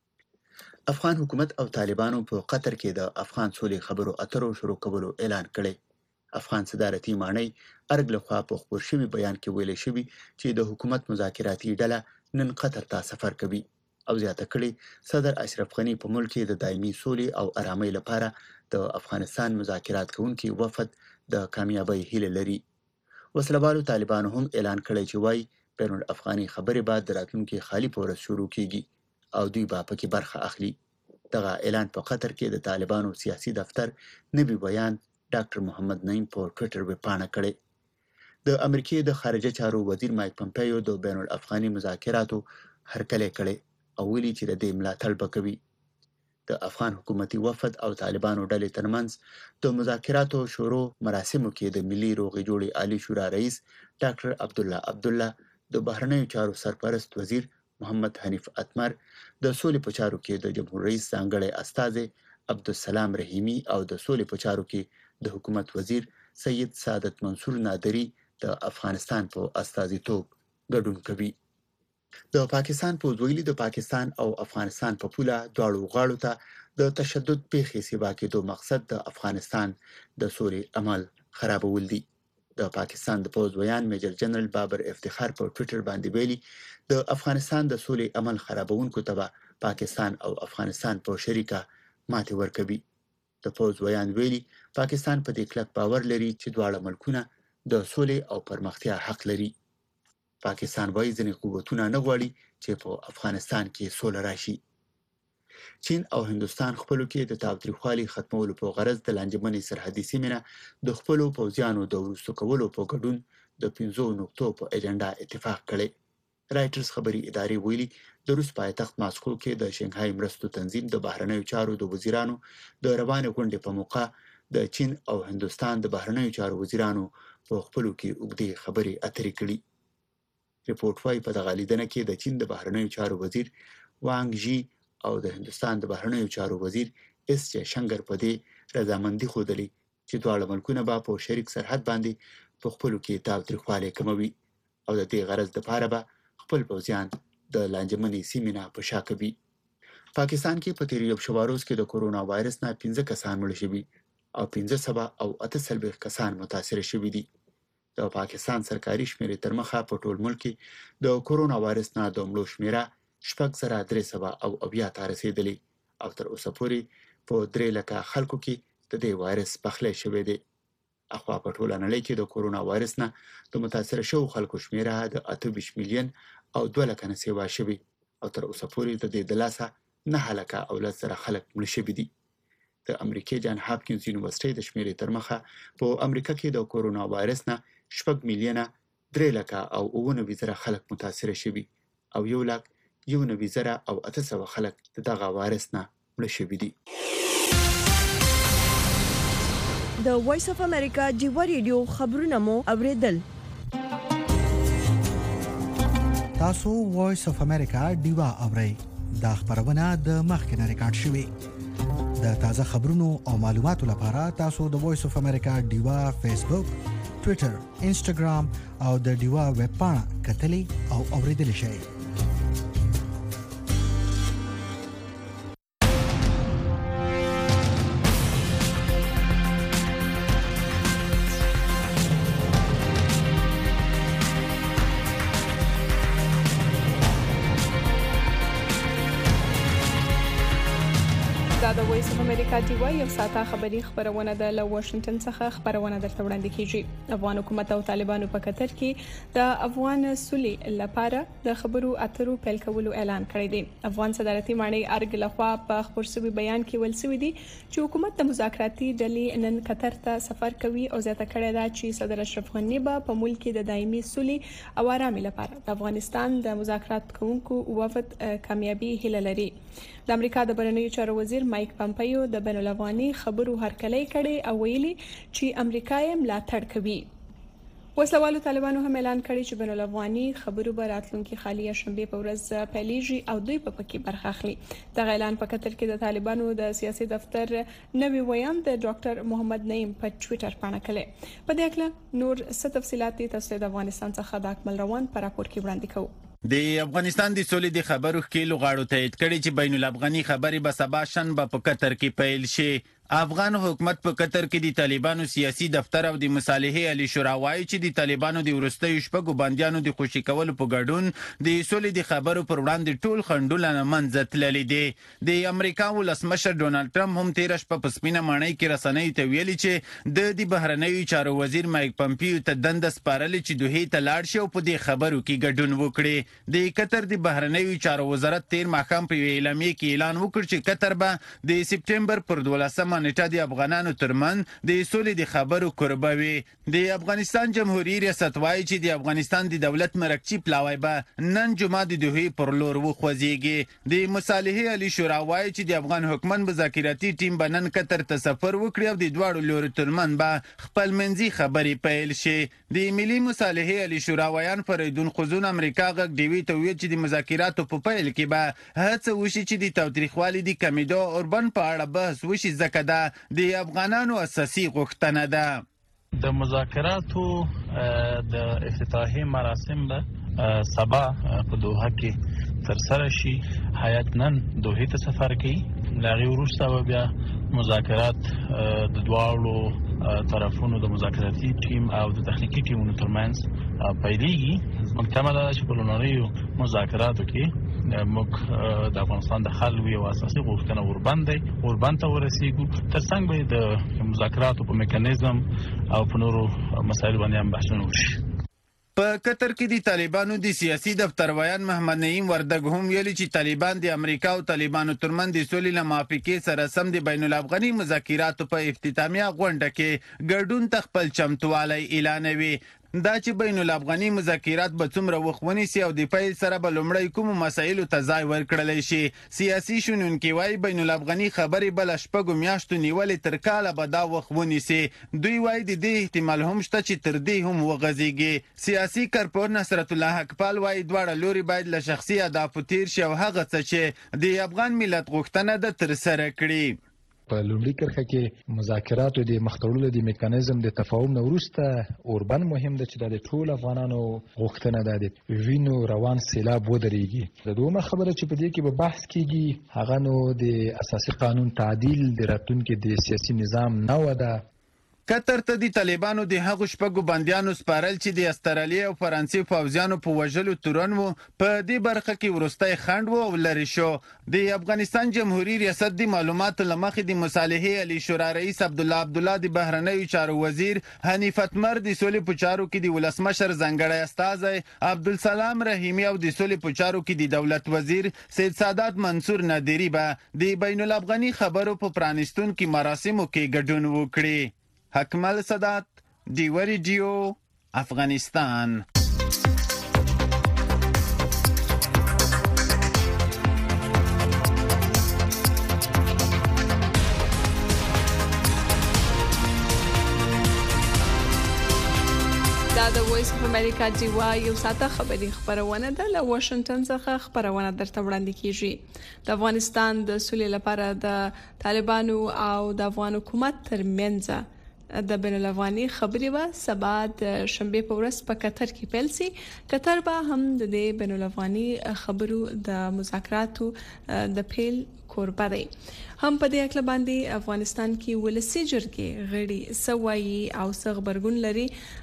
افغان حکومت او طالبانو په قطر کې د افغان سولې خبرو اترو شروع کولو اعلان کړی. افغان صدارتي ماڼۍ ارګ لخوا په خپور شوي بیان کې ویل شوي چې د حکومت مذاکراتي ډله نن قطر ته سفر کوي او زیاته کړي صدر اشرف غني په ملک کې د دایمي سولې او آرامۍ لپاره د افغانستان مذاکرات کوونکي وفد د کامیابی هیله لري. وسلوالو طالبانو هم اعلان کړی چې وایي بین الافغاني خبرې بعد د راتلونکي خالي پورس شروع کیږي او دوی به پکې برخه اخلي. دغه اعلان په قطر کې د طالبانو سیاسي دفتر نبی بیان ډاکټر محمد نعیم په ټوئیټر وپاڼه کړې. د امریکای د خارجه چارو وزیر مایک پمپیو د بین الافغاني مذاکراتو هرکلی کړی او ویلي چې د دې ملاتړ به کوي. د افغان حکومتي وفد او طالبانو ډلې ترمنځ د مذاکراتو شروع مراسمو کې د ملي روغې جوړې عالی شورا رئیس ډاکټر عبدالله عبدالله، د بهرنیو چارو سرپرست وزیر محمد حنیف اتمر، د سولې په چارو کې د جمهور رئیس ځانګړی استازی عبدالسلام رحیمی او د سولې په چارو کې د حکومت وزیر سید سعادت منصور نادری د افغانستان په استازیتوب ګډون کوي. د پاکستان پوځوي د پاکستان او افغانستان په پوله دواړو غاړو ته د تشدد پیښې سیوا کېدو مقصد د افغانستان د سولې عمل خرابول دي. د پاکستان د پوځ ویان میجر جنرال بابر افتخار په ټوئیټر باندې ویلي د افغانستان د سولې عمل خرابونکو ته پاکستان او افغانستان په شریکه ماتې ورکوي. د پوځ ویان ویلي پاکستان په دې کلک باور لري چې دواړه ملکونه د سولې او پرمختیا حق لري. پاکستان وایي ځینې قوتونه نه غواړي چې په افغانستان کې سوله راشي. چین او هندوستان خپلو کې د تاوتریخوالي ختمولو په غرض د لانجمنې سرحدي سیمې نه د خپلو پوځیانو د وروستو کولو په ګډون د پنځو نقطو په ایجنډا اتفاق کړی. رایټرز خبري ادارې ویلي د روس پایتخت ماسکو کې د شنګهای مرستو تنظیم د بهرنیو چارو د وزیرانو د روانې غونډې په موقع د چین او هندوستان د بهرنیو چارو وزیرانو په خپلو کې اوږدې خبرې اترې کړي. ریپورت وايي په دغه لیدنه کې د چین د بهرنیو چارو وزیر وانګ ژي او د هندوستان د بهرنیو چارو وزیر اس جه شنکر په دې رضامندي ښودلې چې دواړه ملکونه به په شریک سرحد باندې په خپلو کې تاوتریخوالی کموي او د دې غرض دپاره به خپل پوځیان د لانجمنې سیمې نه په شا کوي. پاکستان کې په تیر یو شواروز کې د کورونا وایرس نه پنځه کسان مړه شوي او پنځه سوه او اته څلوېښت کسان متاثره شوي دي. د پاکستان سرکاري شمیرې تر مخه په ټول ملک کې د کورونا وایرس نه د مړو شمیره شپږ زره درې سوه او اویا ته رسېدلې او تر اوسه پورې په درې لکه خلکو کې د دې وایرس پخلی شوی دی. اخوا په ټوله نړۍ کې د کورونا وایرس نه د متاثره شوو خلکو شمیره د اته ویشت میلیون او دوه لکه نه سیوا شوي او تر اوسه پورې د دې د لاسه نه لکه او لس زره خلک مړه شوي دي. د امریکای جان هاپکینز یونیورسيټي د شمیرې تر مخه په امریکا کې د کورونا وایرس نه شپږ میلیونه درې لکه او اوه نوي زره خلک متاثره شوي او یو لک یو نوي زره او اته سوه خلک د دغه وایرس نه مړه شوي دي. د وایس اف امریکا ډیوا ریډیو خبرونه مو اوریدل. تاسو وایس اف امریکا ډیوا اورئ. دا خبرونه د مخکنه ریکارډ شوې. د تازه خبرونو او معلوماتو لپاره تاسو د وایس اف امریکا ډیوا فیسبوک، ټوئیټر، انسټاګرام او د ډیوا ویب پاڼه کتلې او اوریدل شئ. د وایس اف امریکا ډیوا یو ساعته خبری خبرونه د له واشنگټن څخه خبرونه درته وړاندې کیږي. افغان حکومت او طالبانو په قطر کې د افغان سولې لپاره د خبرو اترو پیل کولو اعلان کړی دی. افغان صدارتي مانی ارګ لخوا په خبرسوي بیان کې ویل شوی دی چې حکومت د مذاکراتي ډلې نن قطر ته سفر کوي او زیاته کړی دا چې صدر اشرف غنی به په ملک کې د دایمي سولې او آرامۍ لپاره د افغانستان د مذاکرات کوونکو وفد کامیابی هیله لري. د امریکا د بهرنیو چارو وزیر مایک پامپیو د بین الافغاني خبرو هرکلی کړي او ویلي چې امریکا یې ملاتړ کوي. وسلوالو طالبانو هم اعلان کړی چې بین الافغاني خبرو به راتلونکي خالي شنبه په ورځ پیلیږي او دوی په پکې برخه اخلي. د اعلان په قطر کې د طالبانو د سیاسي دفتر نوي ویان د ډاکټر محمد نعیم په ټوئیټر باندې کړي. په دې اړه نور څه تفصيلات تاسو د افغانستان څخه د اکمل روان پر راپور کې وړاندې کوو. د افغانستان د سولې د خبرو خېلو غاړو تایید کړي چې بین الافغاني خبرې به سبا شنبه په قطر کې پیل شي. افغان حکومت په قطر کې د طالبانو سیاسي دفتر او د مصالحې علي شورا وایي چې د طالبانو د ورستیو شپږو بندیانو د خوشي کولو په ګډون د سولې د خبرو پر وړاندې ټول خنډونه منځ تللي دي. د امریکا ولسمشر ډونالد ټرمپ هم تیر شپه په سپینه ماڼۍ کې رسنیو ته ویلي چې د د بهرنیو چارو وزیر مایک پامپیو ته دنده سپارلې چې دوی ته لاړ شي او په دې خبرو کې ګډون وکړي. د قطر د بهرنیو چارو وزارت تیر ماښام په اعلامیه کې اعلان وکړ چې قطر به د سپټمبر پر دولسمه نیټه د افغانانو ترمن د سولې د خبرو قربه وي. د افغانستان جمهوریت ریاست وایي چې د افغانستان د دولت مرکچی پلاوی به نن جمعه د دوی پر لور وخوځيږي. د مصالحې علي شورا وایي چې د افغان حکومت مذاکراتي ټیم به نن قطر ته سفر وکړي او د دواړو لورو ترمن به خپل منځي خبرې پیل شي. د ملي مصالحې علي شورا ویان فریدون خزون امریکا غږ ډیوی ته ویل چې د مذاکراتو په پیل کې به هڅه وشي چې د تاوتریخوالي د کمیدو اوربن په اړه بحث وشي ځکه دا د افغانانو اساسي غوښتنه ده. د مذاکراتو د افتتاحي مراسم به سبا په دوحه کې ترسره شي. هیئت نن دوحه ته سفر کوي. لاغي وروسته بیا مذاکرات د دواړو طرفونو د مذاکراتي ټیم او د تخنیکی ټیمونو ترمنځ پیلېږي. محتمل ده چې په لومړیو مذاکراتو کې موږ د افغانستان د حل یو اساسي غوښتنه وربند دی وربند ته ورسیږو. ترڅنګ به د مذاکراتو په میکانیزم او په نورو مسایلو باندې هم بحثونه وشي. په قطر کې د طالبانو د سیاسي دفتر ویان محمد نعیم وردګ هم ویلي چې طالبان د امریکا او طالبانو ترمنځ د سولې له موافقې سره سم د بین الافغاني مذاکراتو په افتتامیه غونډه کې ګډون ته خپل چمتووالی اعلانوي. دا چې بین الافغاني مذاکرات به څومره وخت ونیسي او د پیل سره به لومړی کومو مسایلو ته ځای ورکړلی شي. سیاسي شنونکي وایي بین الافغاني خبرې به له شپږو میاشتو نیولې تر کاله به دا وخت ونیسي. دوی وایي د دې احتمال هم شته چې تر دې هم وغځېږي. سیاسي کارپور نصرت الله حقپال وایي دواړه لوري باید له شخصي اهدافو تیر شي او هغه څه چې د افغان ملت غوښتنه ده ترسره کړي. په لومړي کرښه کې مذاکراتو د مخته د میکانیزم د تفاهم نه وروسته اوربن مهم ده چې د ټول افغانانو غوښتنه ده د وینو روان سیلاب ودرېږي. د دومره خبره چې په دې کې به بحث کیږي هغه نو د اساسي قانون تعدیل د راتلونکي د سیاسي نظام نوه ده. قطر ته د طالبانو د هغو شپږو بندیانو سپارل چې د استرالیا او فرانسې پوځیانو په وژلو تورن وو په دې برخه کې وروستی خنډ وو او لرې شو. د افغانستان جمهوریت ریاست د معلوماتو له مخې د مصالحې علي شورا رئیس عبدالله عبدالله د بهرنیو چارو وزیر حنیف اتمر د سولې په چارو کې د ولسمشر ځانګړی استازی عبدالسلام رحیمي او د سولې په چارو کې د دولت وزیر سید سادات منصور نادری به د بین الافغاني خبرو په پرانیستونکو مراسمو کې ګډون وکړي. حکمل سادات، ډیوه ریډیو، افغانستان. دا د وایس اف امریکا ډیوا یو ساته خبري خبرونه ده له واشنگټن څخه خبرونه درته وړاندې کیږي. د افغانستان د سولې لپاره د طالبانو او د افغان حکومت ترمنځ د بین الافغاني خبري و سبا د شنبه په ورځ په قطر کې پیل سي. قطر به هم د بین الافغاني خبرو د مذاکراتو د پیل کوربه دی. هم په دې اکل باندې افغانستان کې ولسی جرګې غړي سوایي او صغبرګون لري.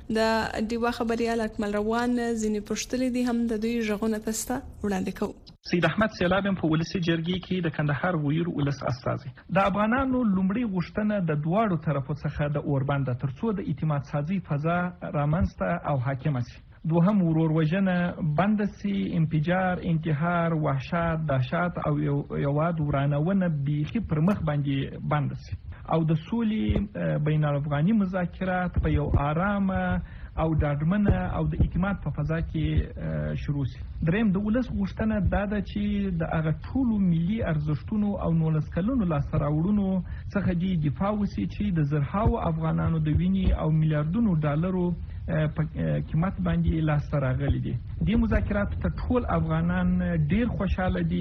د دیوا خبريال اکمل روان ځینې پښتلې دي هم د دوی ژغونه تسته وړاندې کوي. سید احمد سیلاب په ولسی جرګې کې د کندهار ویر ولس استازي د افغانانو لومړی غوښتنه د دواړو طرفو څخه د اوربند ترڅو د اعتماد سازي فضا رامنځته او حاکمه شي. دوهم ورور وژنه بند سي، انفجار، انتحار، وحشت، دهشت او یواد ورانونه بيخي پر مخ باندې بند سي او د سولې بین الافغاني مذاکرات په یو آرامه او ډاډمنه او د اعتماد په فضا کې شروع شي. دریم د ولس غوښتنه دا ده چې د هغه ټولو ملي ارزښتونو او نولس کلونو لاسته راوړنو څخه دی دفاع وشي چې د زرهاو افغانانو د وینې او میلیارډونو ډالرو په قیمت باندې لاسته راغلي دي. د مذاکراتو ته ټول افغانان ډیر خوشاله دي،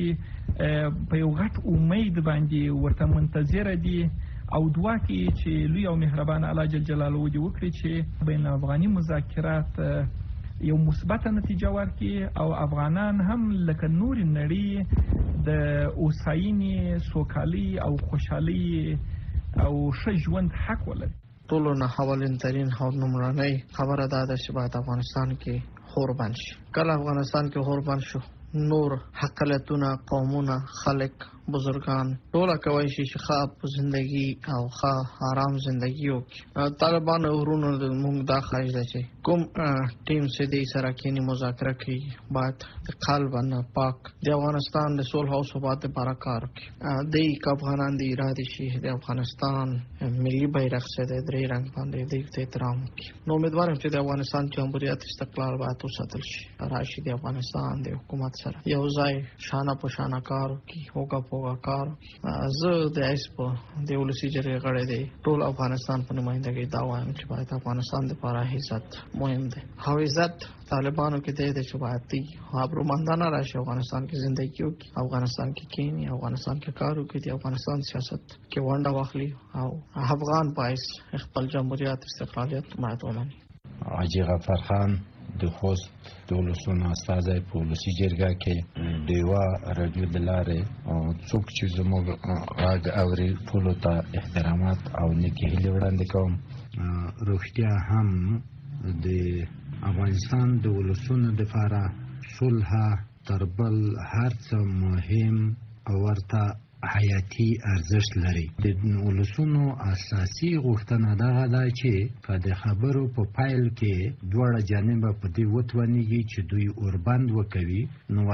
په یو غټ امید باندې ورته منتظر دي او دعا کوي چې لوی او مهربان الله جل جلاله دې وکړي چې بین افغاني مذاکرات یو مثبت نتیجه ورکړي او افغانان هم لکه نور نړۍ د اوساینې، سوکالي او خوشحالي او ښه ژوند حق ولري. ټولو نه اولین ترین او لومړنۍ خبره دا ده چې باید افغانستان کې خوربند شي. کله افغانستان کې خوربند شو نور حقیقتونه، قومونه، خلک، بزرگان ټول کوي چې ښه ژوندۍ او ښه آرام ژوندۍ وکړي. طالبان ورونو موږ دا خواهش ده چې کوم ټیم چې دې سره کې مذاکره کوي باید د قلب نه پاک د افغانستان د صلح او ثبات لپاره کار وکړي. د افغانان د اراده شي د افغانستان ملي بیرغ څخه د درې رنګ باندې د احترام وکړي. نو امیدوارم چې د افغانستان جمهوریت استقلال باید وساتل شي. راشي د افغانستان د حکومت سره یو ځای شانه په شانه کار وکړي. هوګه وکړ زه د ایسپو د ولسی جرګې غړی دی. ټول افغانستان په نمائندګۍ دا وایم چې باید افغانستان لپاره عزت مهم دی. هو عزت طالبانو کې دی چې باید دی ابرومندانه راشي افغانستان کې ژوندۍ وکړي، افغانستان کې کینی، افغانستان کې کار وکړي، افغانستان سیاست کې ونډه واخلي او افغان پایس خپل جمهوریت استقلالیت باید ومني. حاجی غفار خان د خوست د ولسونو استازی په ولسي جرګه کې ډیوا رادیو د لارې څوک چې زموږ غږ اوري ټولو ته احترامات او نیکې هیلې وړاندې کوم. رښتیا هم د افغانستان د ولسونو لپاره صلح تر بل هر څه مهم او ورته حیاتي ارزښت لري. د ولسونو اساسي غوښتنه دا ده چې په د خبرو په پایل کې دواړه جانبه په دې وتوانیږي چې دوی اوربند وکوي. نو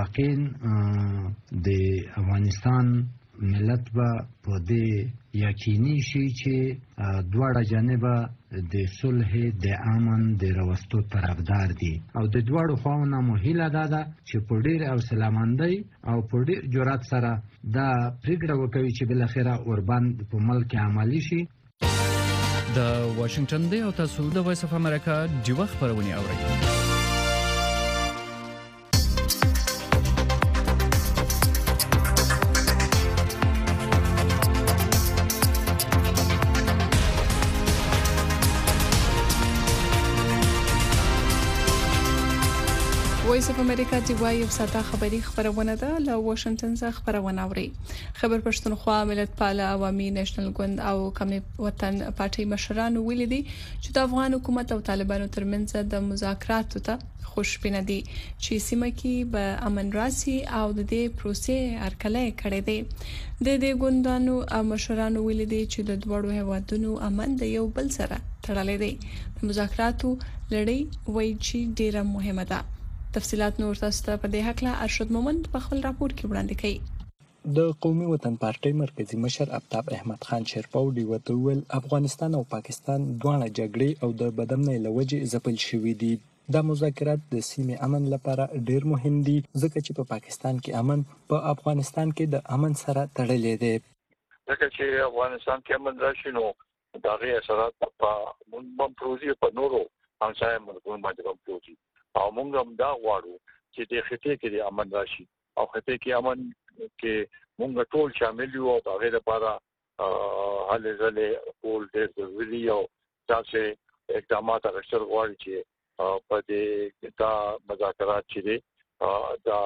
واقعا د افغانستان ملت به په دې یقیني شي چې دواړه جانبه د صلح، د امن، د راوستو طرفدار دي او د دواړو خواوو مو هیله دا ده چې په ډېر حوصله‌مندۍ او په ډېر جرأت سره دا پریکړه وکوي چې بالاخره اوربند په ملک عملی شي. د واشنگټن دی او تاسو د وایس اف امریکا ډیوا خبرونه اورئ. وایس اف امریکا دی وای یو ساته خبری خبرونه ده له واشنگټن څخه خبرونه اوري. خبر پښتونخوا ملت پاله عوامي نېشنل ګوند او کمی وطن پارټي مشران ویلي دي چې د افغان حکومت او طالبانو ترمنځ د مذاکراتو ته خوشبینه دي چې سیمه کې به امن راسي او د دې پروسې هرکله کړي دي. د دې ګوندانو او مشرانو ویلي دي چې د دوړو هوادونو امن د یو بل سره تړلې دي. د مذاکراتو لړۍ وایي چې ډیره مهمه ده. تفصيلات نور تاسو ته په دې حق له ارشد مومند په خپل راپور کې وړاندې کړي. د قومي وطن پارټي مرکزی مشر آفتاب احمد خان شیرپاو دی وتول افغانستان او پاکستان دوه جګړې او د بدمنۍ لوجې ځپل شوې دي. دا مذاکرات د سیمې امن لپاره ډیر مهم دي ځکه چې په پاکستان کې امن په افغانستان کې د امن سره تړلې دي. ځکه چې افغانستان کې امن راشي نو دا غي اثرات په مونږ پروژې په نورو همسایه ملکونو باندې هم پروژې او موږ هم دا غواړو چې د خطې کې د امن راشي او خطې کې امن کې موږ ټول شامل یو او هغه لپاره هلې ځلې ټول ډېر ضروري او تاسو اقدامات اخیستل غواړي چې په دې دا مذاکرات چې دا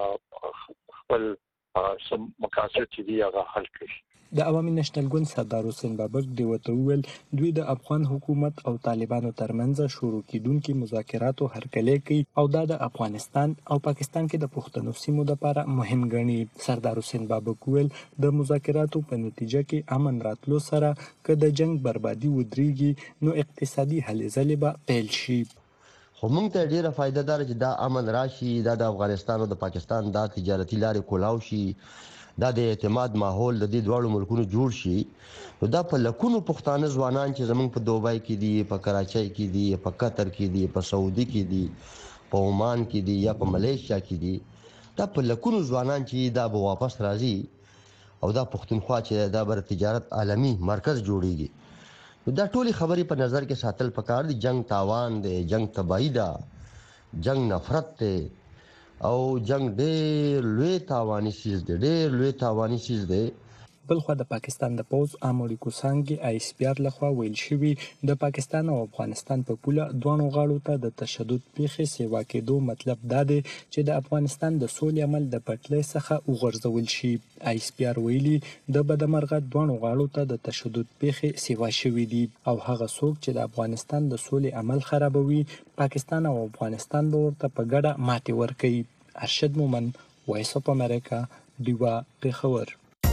خپل سم مقاصد چې هغه حل کړي. د عوامي نېشنل ګوند سردار حسین بابک دی وتول دوی د افغان حکومت او طالبانو ترمنځ شروع کیدونکو مذاکراتو هرکلی کوي او دا د افغانستان او پاکستان کې د پښتنو سیمو لپاره مهم ګڼي. سردار حسین بابک ویل د مذاکراتو په نتیجه کې امن راتلو سره که د جنگ بربادي ودرېږي نو اقتصادي هلې ځلې به پیل شي. خو موږ ته ډیره فائدہ ده چې دا امن راشي، دا د افغانستان او د پاکستان دا تجارتي لارې کولاو شي، دا د اعتماد ماحول د دې دوه ملکونو جوړ شي. نو دا په لکونو پښتانه ځوانان چې زمونږ په دوبای کې دي، په کراچۍ کې دي، په قطر کې دي، په سعودي کې دي، په عمان کې دي یا په ملیشیا کې دي، دا په لکونو ځوانان چې دا به واپس راځي او دا پښتونخوا چې دا بر تجارت عالمي مرکز جوړیږي. دا ټولي خبرې په نظر کې ساتل پکار دي. جنگ تاوان دی، جنگ تباہی ده، جنگ نفرت دی او جنگ ډېر لوی تاواني سیز دی، ډېر لوی تاواني سیز دی. بلخوا د پاکستان د پوز اموري کوسانګي آی اس پی آر لخوا ویل شوی د پاکستان او افغانستان په پوله دوه غاړو ته د تشدد پیښې سیوا کېدو مطلب دا دی چې د افغانستان د سولې عمل د پټلۍ څخه وغورځول شي. آی اس پی آر ویلي د بدمرغه دوه غاړو ته د تشدد پیښې سیوا شوی دي او هغه څوک چې د افغانستان د سولې عمل خرابوي پاکستان او افغانستان به ورته په ګډه ماتې ورکوي. ارشد مومند، وایس اف امریکا، دیوا پیښور.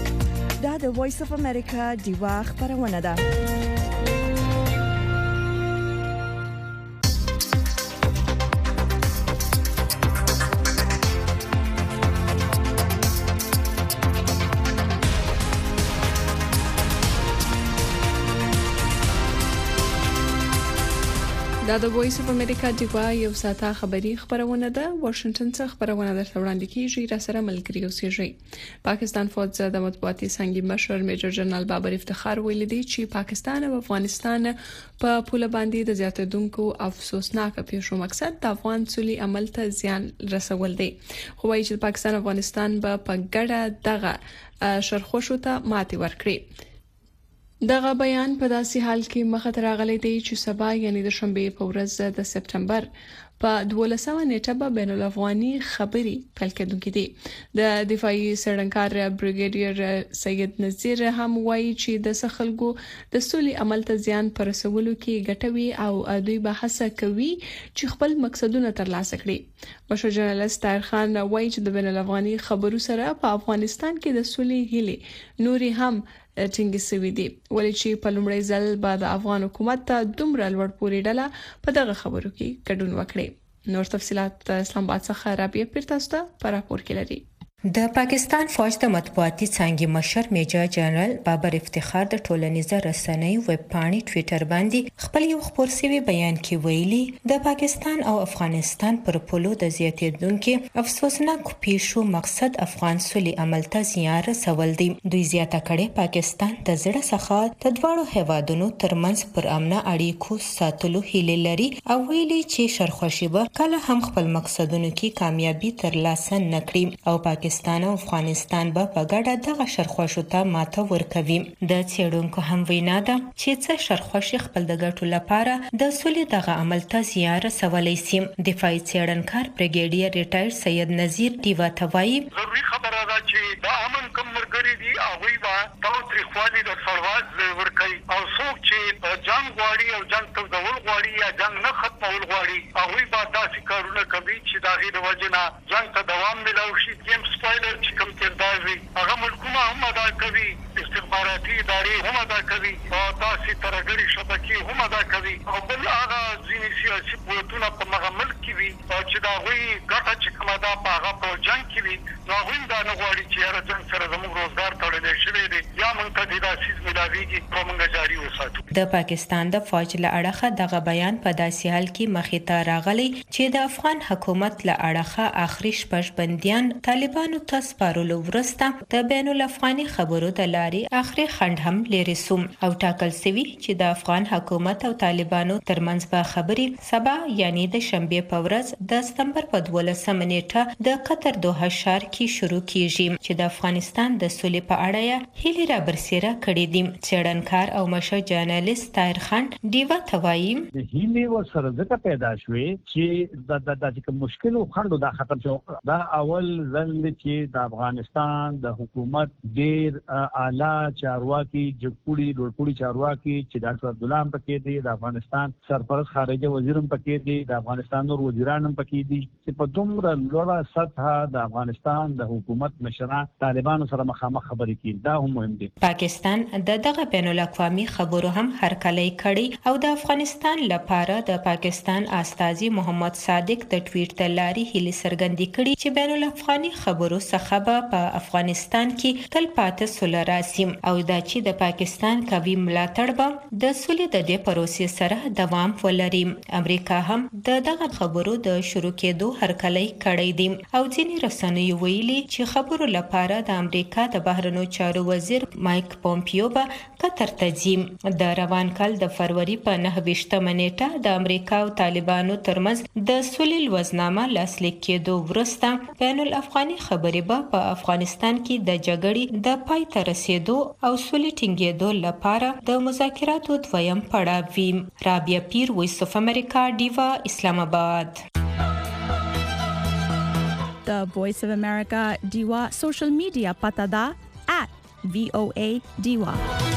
دا د وایس اف امریکا دیوا خبرونه ده. دا د وایس اف امریکا دیوا یو ساته خبری خبرونه ده. واشنگټن څخه خبرونه درته وړاندې کیږي. را سره ملګری اوسېږي. پاکستان فوج د مطبوعاتي څنګه مشر میجر جنرال بابر افتخار ویلي دی چې پاکستان او افغانستان په پوله باندې د زیاتېدونکو افسوسناک پیښو مقصد د افغان سولې عمل ته زیان رسول دی. خو وايي چې پاکستان او افغانستان به په ګډه دغه شرخوشو ته ماتې ورکړي. دغه بیان په داسې حال کې مخه راغلی دی چې سبا یعنی د شنبه په ورځ د سپټمبر په دولسمه نیټه به بین الافغاني خبري پیل کېدونکې دي. د دفاعي سړنکار بریګیډیر سید نذیر هم وایي چې د سخلګو د سولې عمل ته زیان پرسولو کې ګټوي او دوی به هڅه کوي چې خپل مقصدونه ترلاسه کړي. مشر جرنالست طاهر خان وایي چې د بین الافغاني خبرو سره په افغانستان کې د سولې هیله نوري هم ټینګ سوي دي ولې چې په لومړي ځل بعد د افغان حکومت ته دومره لوړ پورې ډله په دغه خبرو کې ګډون وکړي. نور تفصيلات اسلام آباد څخه رابعه پیرتاسته په راپور کې لري. د پاکستان فوج د مطبوعاتي څنګه مشر میجر جنرال بابر افتخار د ټولنیزه رسنۍ ویب پاڼې ټوئیټر باندې خپل یو خبر سوي بیان کې ویلي د پاکستان او افغانستان پر پولو د زیاتېدونکو افسوسناک پیښو مقصد افغان سولې عمل ته زیان رسول دي. دوی زیاته کړي پاکستان د زړه څخه د دوړو هوادونو ترمنځ پر امنه اړیکو ساتلو هیله لري او ویلي چې شرخوشي به کله هم خپل مقصدونو کې کامیابی ترلاسه نکړي او پاکستان پاکستان او افغانستان به په ګډه دغه شرخوشو ته ماته ورکوي. د څېړونکو هم وینا ده چې څه شرخوشي خپل د ګټو لپاره د سولې دغه عمل ته زیان رسولی سي. دفاعي څېړنکار بریګیډیر ریټایر سید نذیر دیوا ته وایي ضروري خبره ده چې دا امن کوم مرګري دي هغوی به تاوتریخوالي د سرواز ورکوي او څوک چې جنګ غواړي او جنګ تودول غواړي یا جنګ نه ختمول غواړي هغوی به داسې کارونه کوي چې د هغې د وجې نه جنګ ته دوام میلاو شي. جیمز سپایلر چې کوم کردار وي هغه ملکونه هم ادا کوي، استخباراتي ادارې هم ادا کوي او داسې ترهګرې شبکې هم ادا کوي او بل هغه ځینې سیاسي قوتونه په مغه ملک کې وي چې د هغوی ګټه چې کومه ده په هغه په جنګ کې وي نو هغوی دا نه غواړي چې یاره جنګ سره زموږ روزګار تړلی شوی دی یا موږ ته دې دا څیز میلاویږي او موږ جاري وساتو. د پاکستان د فوج له اړخه دغه بیان په داسې حال کې مخې ته راغلی چې د افغان حکومت له اړخه آخري شپږ بندیان طالبانو ته سپارلو وروسته د بین الافغاني خبرو د لارې آخري خنډ هم لرې سو او ټاکل سوي چې د افغان حکومت او طالبانو ترمنځ به خبرې سبا یعنی د شنبې په ورځ د سپتمبر په دولسمه نیټه د قطر دوحه ښار کې شروع کیږي چې د افغانستان د سولې په اړه یې هیلې را برسېره کړې دي. څېړنکار او مشهور جرنالیست طاهر خان دیوا ته وایي د هیلې ورسره ځکه پیدا شوې چې د داسې مشکلو خنډو دا ختم شو. دا اول ځل چې د افغانستان د حکومت ډېر اعلی چارواکي جګپوړي لوړپوړي چارواکي چې ډاکټر عبدالله هم پکې دی، د افغانستان سرپرست خارجه وزیر هم پکې دی، د افغانستان نور وزیران هم پکې دي چې په دومره لوړه سطحه د افغانستان د حکومت مشران طالبانو سره مخامخ خبرې کوي. دا هم مهم دي. پاکستان د دغه بین الاقوامي خبرو هم هرکلی کړی او د افغانستان لپاره د پاکستان استازي محمد صادق د ټویټ د لارې هیلې څرګندې کړي چې بین الافغاني خبرو څخه به په افغانستان کې تل پاتې سوله راسي او دا چې د پاکستان قوي ملاتړ به د سولې د دې پروسې سره دوام ولري. امریکا هم د دغه خبرو د شروع کېدو هرکلی کړی دی او ځینې رسنیو ویلي چې خبرو لپاره د امریکا د بهرنیو چارو وزیر مایک پومپیو به قطر ته ځي. د روان کال د فروری په نهه ویشتمه نیټه د امریکا او طالبانو ترمنځ د سولې لوزنامه لاسلیک کېدو وروسته بین الافغاني خبرې به په افغانستان کې د جګړې د پای ته رسېدو او سولې ټینګېدو لپاره د مذاکراتو دویم پړاو وي. رابعه پیر، وایس اف امریکا، ډیوا، اسلام آباد. د وایس اف امریکا ډیوا سوشل میډیا پته ده at V O A ډیوا.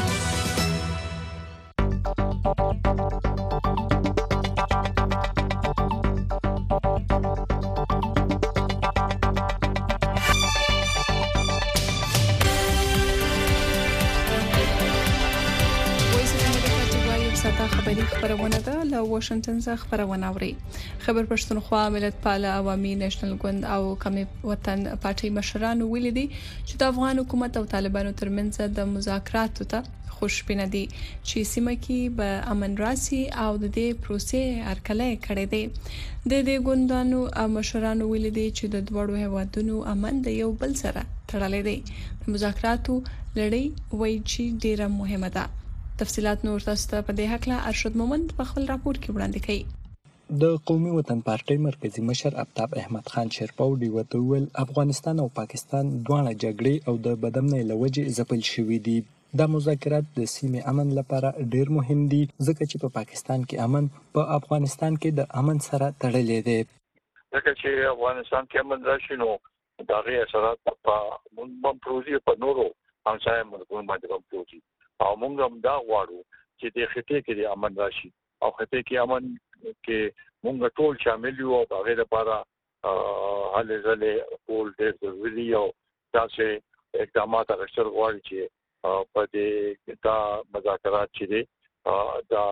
خبري خبرونه ده له واشنگټن څخه خبرونه اوري. خبر پښتونخوا ملت پال عوامي نېشنل ګوند او کمی وطن پارټي مشرانو ویلي دي چې د افغان حکومت او طالبانو ترمنځ د مذاکراتو ته خوشبینه دي چې سیمه کې به امن راسي او د دې پروسې هرکلی کړی دی. د دې ګوندانو او مشرانو ویلي دي چې د دوړو هیوادونو امن د یو بل سره تړلی دی. مذاکراتو لړۍ وایي چې ډیره مهمه ده. تفصيلات نور تاسو ته په دې حق له ارشد مومند په خپل راپور کې وړاندې کړي. د قومي وطن پارټي مرکزی مشر آفتاب احمد خان شیرپاو دی وته ویل افغانستان او پاکستان دواړه جګړې او د بدامنۍ لوجې ځپل شوې دي. دا مذاکرات د سیمې امن لپاره ډېر مهم دي ځکه چې په پاکستان کې امن په افغانستان کې د امن سره تړلې دي. ځکه چې افغانستان کې امن راشي نو دا غي اثرات په مونږ پروژې په نورو همسایه ملکونو باندې هم پروژې او موږ هم دا غواړو چې د خطې کې د امن راشي او خطې کې امن کې موږ ټول شامل یو او هغه لپاره هلې ځلې ټول ډېر ضروري او تاسو اقدامات راځر غواړي چې په دې دا مذاکرات چې دا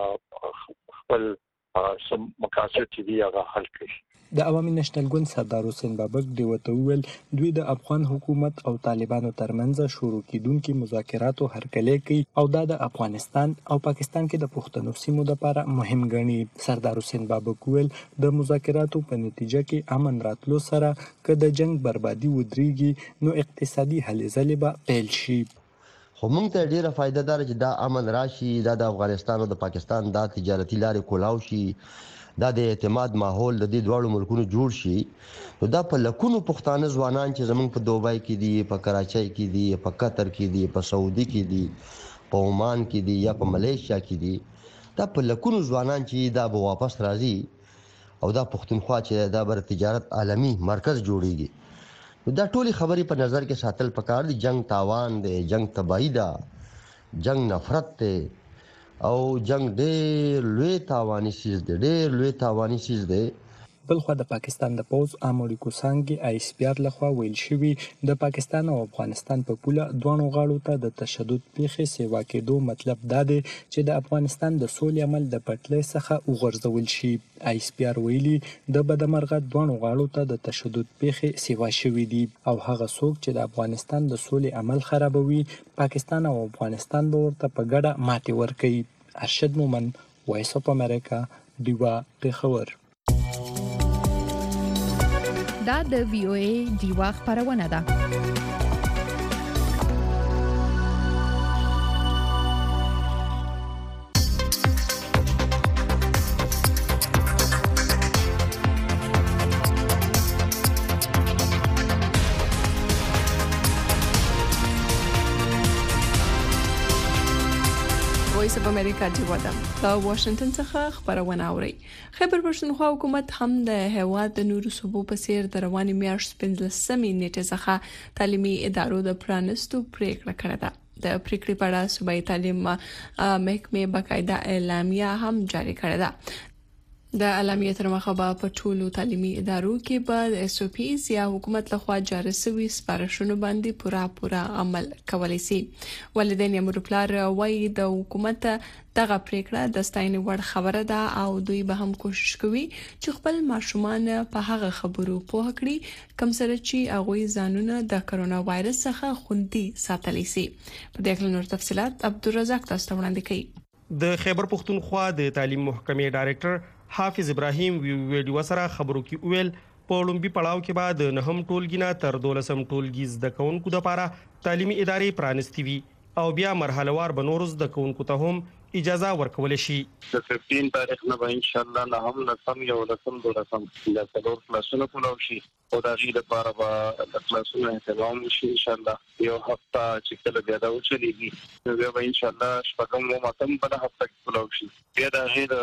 خپل سم مقاصد چې دی هغه حل کړي. د عوامي نېشنل ګوند سردار حسین بابک دی وته ویل دوی د افغان حکومت او طالبانو ترمنځ شروع کیدونکو مذاکراتو هرکلی کوي او دا د افغانستان او پاکستان کې د پښتنو سیمو لپاره مهم ګڼي. سردار حسین بابک ویل د مذاکراتو په نتیجه کې امن راتلو سره که د جنگ بربادي ودرېږي نو اقتصادي هلې ځلې به پیل شي. خو موږ ته ډیره فائدہ دار چې دا امن راشي، دا د افغانستان او د پاکستان دا تجارتي لارې کولاو شي، دا د اعتماد ماحول د دې دواړو ملکونو جوړ شي نو دا په لکونو پښتانه ځوانان چې زمونږ په دوبای کې دي په کراچۍ کې دي په قطر کې دي په سعودي کې دي په عمان کې دي یا په ملیشیا کې دي دا په لکونو ځوانان چې دا به واپس راځي او دا پښتونخوا چې دا بر تجارت عالمي مرکز جوړیږي نو دا ټولي خبرې په نظر کې ساتل پکار دي جنگ تاوان دی جنگ تباہی ده جنگ نفرت ده او جنگ ډېر لوی تاواني سیز دی ډېر لوی تاواني سیز دی بلخو د پاکستان د پوز امریکو څنګه آی اس پی آر لخوا ویل شوی د پاکستان او افغانستان په پوله دوه غاړو ته د تشدد پیښې سیوا کېدو مطلب دا دی چې د افغانستان د سولې عمل د پټلۍ څخه وغورځول شي آی اس پی آر ویلي د بدمرغه دوه غاړو ته د تشدد پیښې سیوا شوی دي او هغه څوک چې د افغانستان د سولې عمل خرابوي پاکستان او افغانستان به ورته په ګډه ماتې ورکوي ارشد مومن وایس اف امریکا دیوا پیښور دا د وی او ای دیوا خبرونه ده وایس اف امریکا دیوا ده د واشنگټن څخه خبرونه اوري خیبر پښتونخوا حکومت هم د هیواد د نورو صوبو په څیر د رواني میاشت پنځلسمې نیټې څخه تعلیمي ادارو د پرانستو پریکړه کړې ده د پریکړې په اړه صوبایي تعلیم محکمې باقاعده اعلامیه هم جاری کړې ده د اعلامیې تر مخه په ټولو تعلیمي ادارو کې به اس او پیز یا حکومت لخوا جاری شوی سپارښتنو باندې پورا پورا عمل کولای شي والدین یې مرپلار وایي د حکومت دغه پریکړه د ستاینې وړ خبره ده او دوی به هم کوشش کوي چې خپل ماشومان په هغه خبرو پوه کړي کوم سره چې هغه ځانونه د کرونا وایرس څخه خوندي ساتلی شي په دې اړه نور تفصيلات عبدالرزاق تاسو وړاندې کوي د خیبر پښتونخوا د تعلیم محکمې ډایریکټر حافظ ابراهیم ویډیو سره خبرو کې ویل په لومبي پړاو کې بعد نهم ټولګینا تر دولسم ټولګي زده کوونکو لپاره تعلیمي ادارې پرانستې وي او بیا مرحله وار بنور زده کوونکو ته هم اجازه ورکول شي د پنځه تاریخ نه به ان شاء الله نه هم لسم یو لسم دولسم د څلور کلاسونو کولاو شي او د غیر لپاره به د کلاسونو اهتمام وشي ان شاء الله یو هفته چې کله بیا دا وچلېږي نو بیا به ان شاء الله شپږم او ماتم په هفته کې کولاو شي بیا د غیر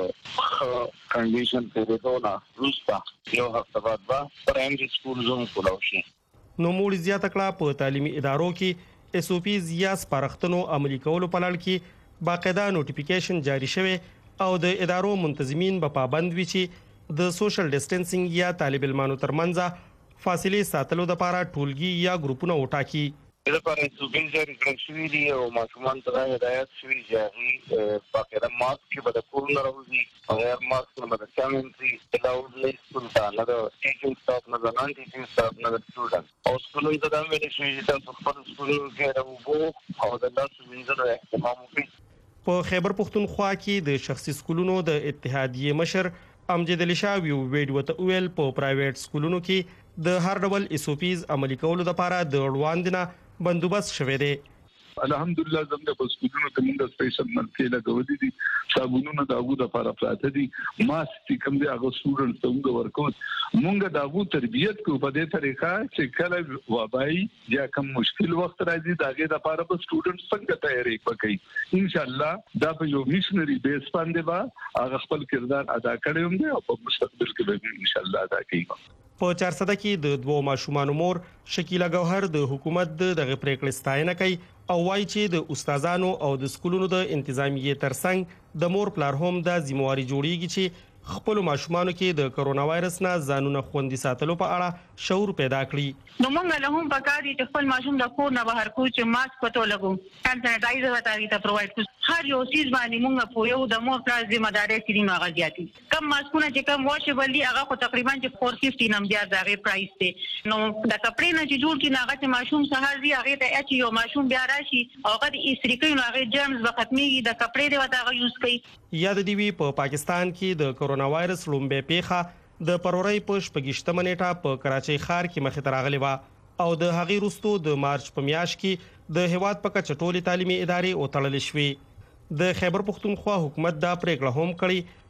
کنډیشن په ورته روستا یو هفته بعد به پرایمري سکول زوم کولاو شي نو موږ زیاته کړه په تعلیمي ادارو کې اس او پی یا سپارښتنو عملي کولو په لړ کې باقاعده نوټیفیکیشن جاری شوه او د ادارو منتظمین په پابند وي چې د سوشل ډیسټنسینګ یا طالب علمانو ترمنځ فاصله ساتلو لپاره ټولګي یا ګروپونه وټاکي د لپاره سوبین جاری کړل شوی دی او ماشومان ته هدایت شوی چې باقاعده ماسک کې به د کورونا راوځي او هر ماسک نه به چامنسي الاود لیسټون تا نه د ټیچینګ سټاف نه د نان ټیچینګ سټاف نه د سټوډنټ او سکولونو ته دا ویل شوی چې تاسو خپل سکولونو کې راوګو او د تاسو وینځلو اهتمام وکړئ په خیبر پښتونخوا کې د شخصي سکولونو د اتحادیې مشر امجد علي شاه ویډیو ته ویل په پرایویټ سکولونو کې د هر ډول اس او پیز عملي کولو لپاره د وړاندینه بندوبست شوه دی الحمدلله زموږ په سکولونو کې موږ سپیشل مرکې لګولې دي صابونونه داغو د لپاره پراته دي ماسک کوم دی هغه سټوډنټ ته موږ ورکو موږ داغو تربيت کو په دې طریقه چې کله وبای یا کوم مشکل وخت راځي داګه د لپاره په سټوډنټ څنګه تیاری وکړي ان شاء الله دا په یو میشنري بیس باندې با هغه خپل کردار ادا کړی هم دی او په مستقبل کې به ان شاء الله ادا کوي په چارسده کې د دوه ماشومان مور شکیلا گوهر د حکومت دغه پریکړې ستاینه کوي او وايي چې د استادانو او د سکولونو د انتظامیې ترڅنګ د مور پلار هم د ذمہواری جوړیږي چې خپل ماشومانو کې د کرونا وایرس نه ځانونه خوندي ساتلو په اړه شعور پیدا کړي نو موږ له هم پکاري چې خپل ماشوم د کور نه بهر کو چې ماسک پټو لګو هاند سانیټایزر وتاوي ته پرووايډ کو هر یو سیس باندې موږ په یو د مور پلار ذمہ داري کړي نو غزياتي کم ماسکونه چې کم واشبل دي هغه خو تقریبا چې چار سو پنځه نم بیا دغه پرایس دی نو د کپړې نه چې جوړ کړي هغه چې ماشوم سهار دی هغه ته اچ یو ماشوم بیا راشي او هغه د استریکې نو هغه جرمز به ختميږي د کپړې دی وته هغه یوز کوي یاد دی وی په پاکستان کې د کرونا وایرس لومبه پیخه د پرورۍ په شپږشتمه نیټه په کراچۍ ښار کې مخې ته راغلی و او د هغې وروسته د مارچ په میاشت کې د هیواد په کچه ټولې تعلیمي ادارې وتړل شوې د خیبر پښتونخوا حکومت دا پریکړه هم کړې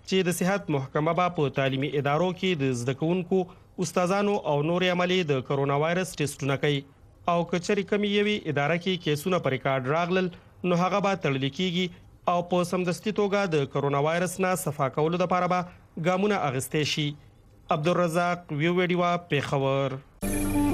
چې د صحت محکمه به په تعلیمي ادارو کې د زده کوونکو استادانو او نور عملي د کرونا وایرس ټیسټونه کوي او کچري کمی یوي اداره کې کیسونه پر ریکارډ راغلل نو هغه به تړل کیږي او په سمدستي توګه د کرونا وایرس نه صفا کولو لپاره به ګامونه اخیستې شي. عبدالرزاق ویو ویډیو پیښور.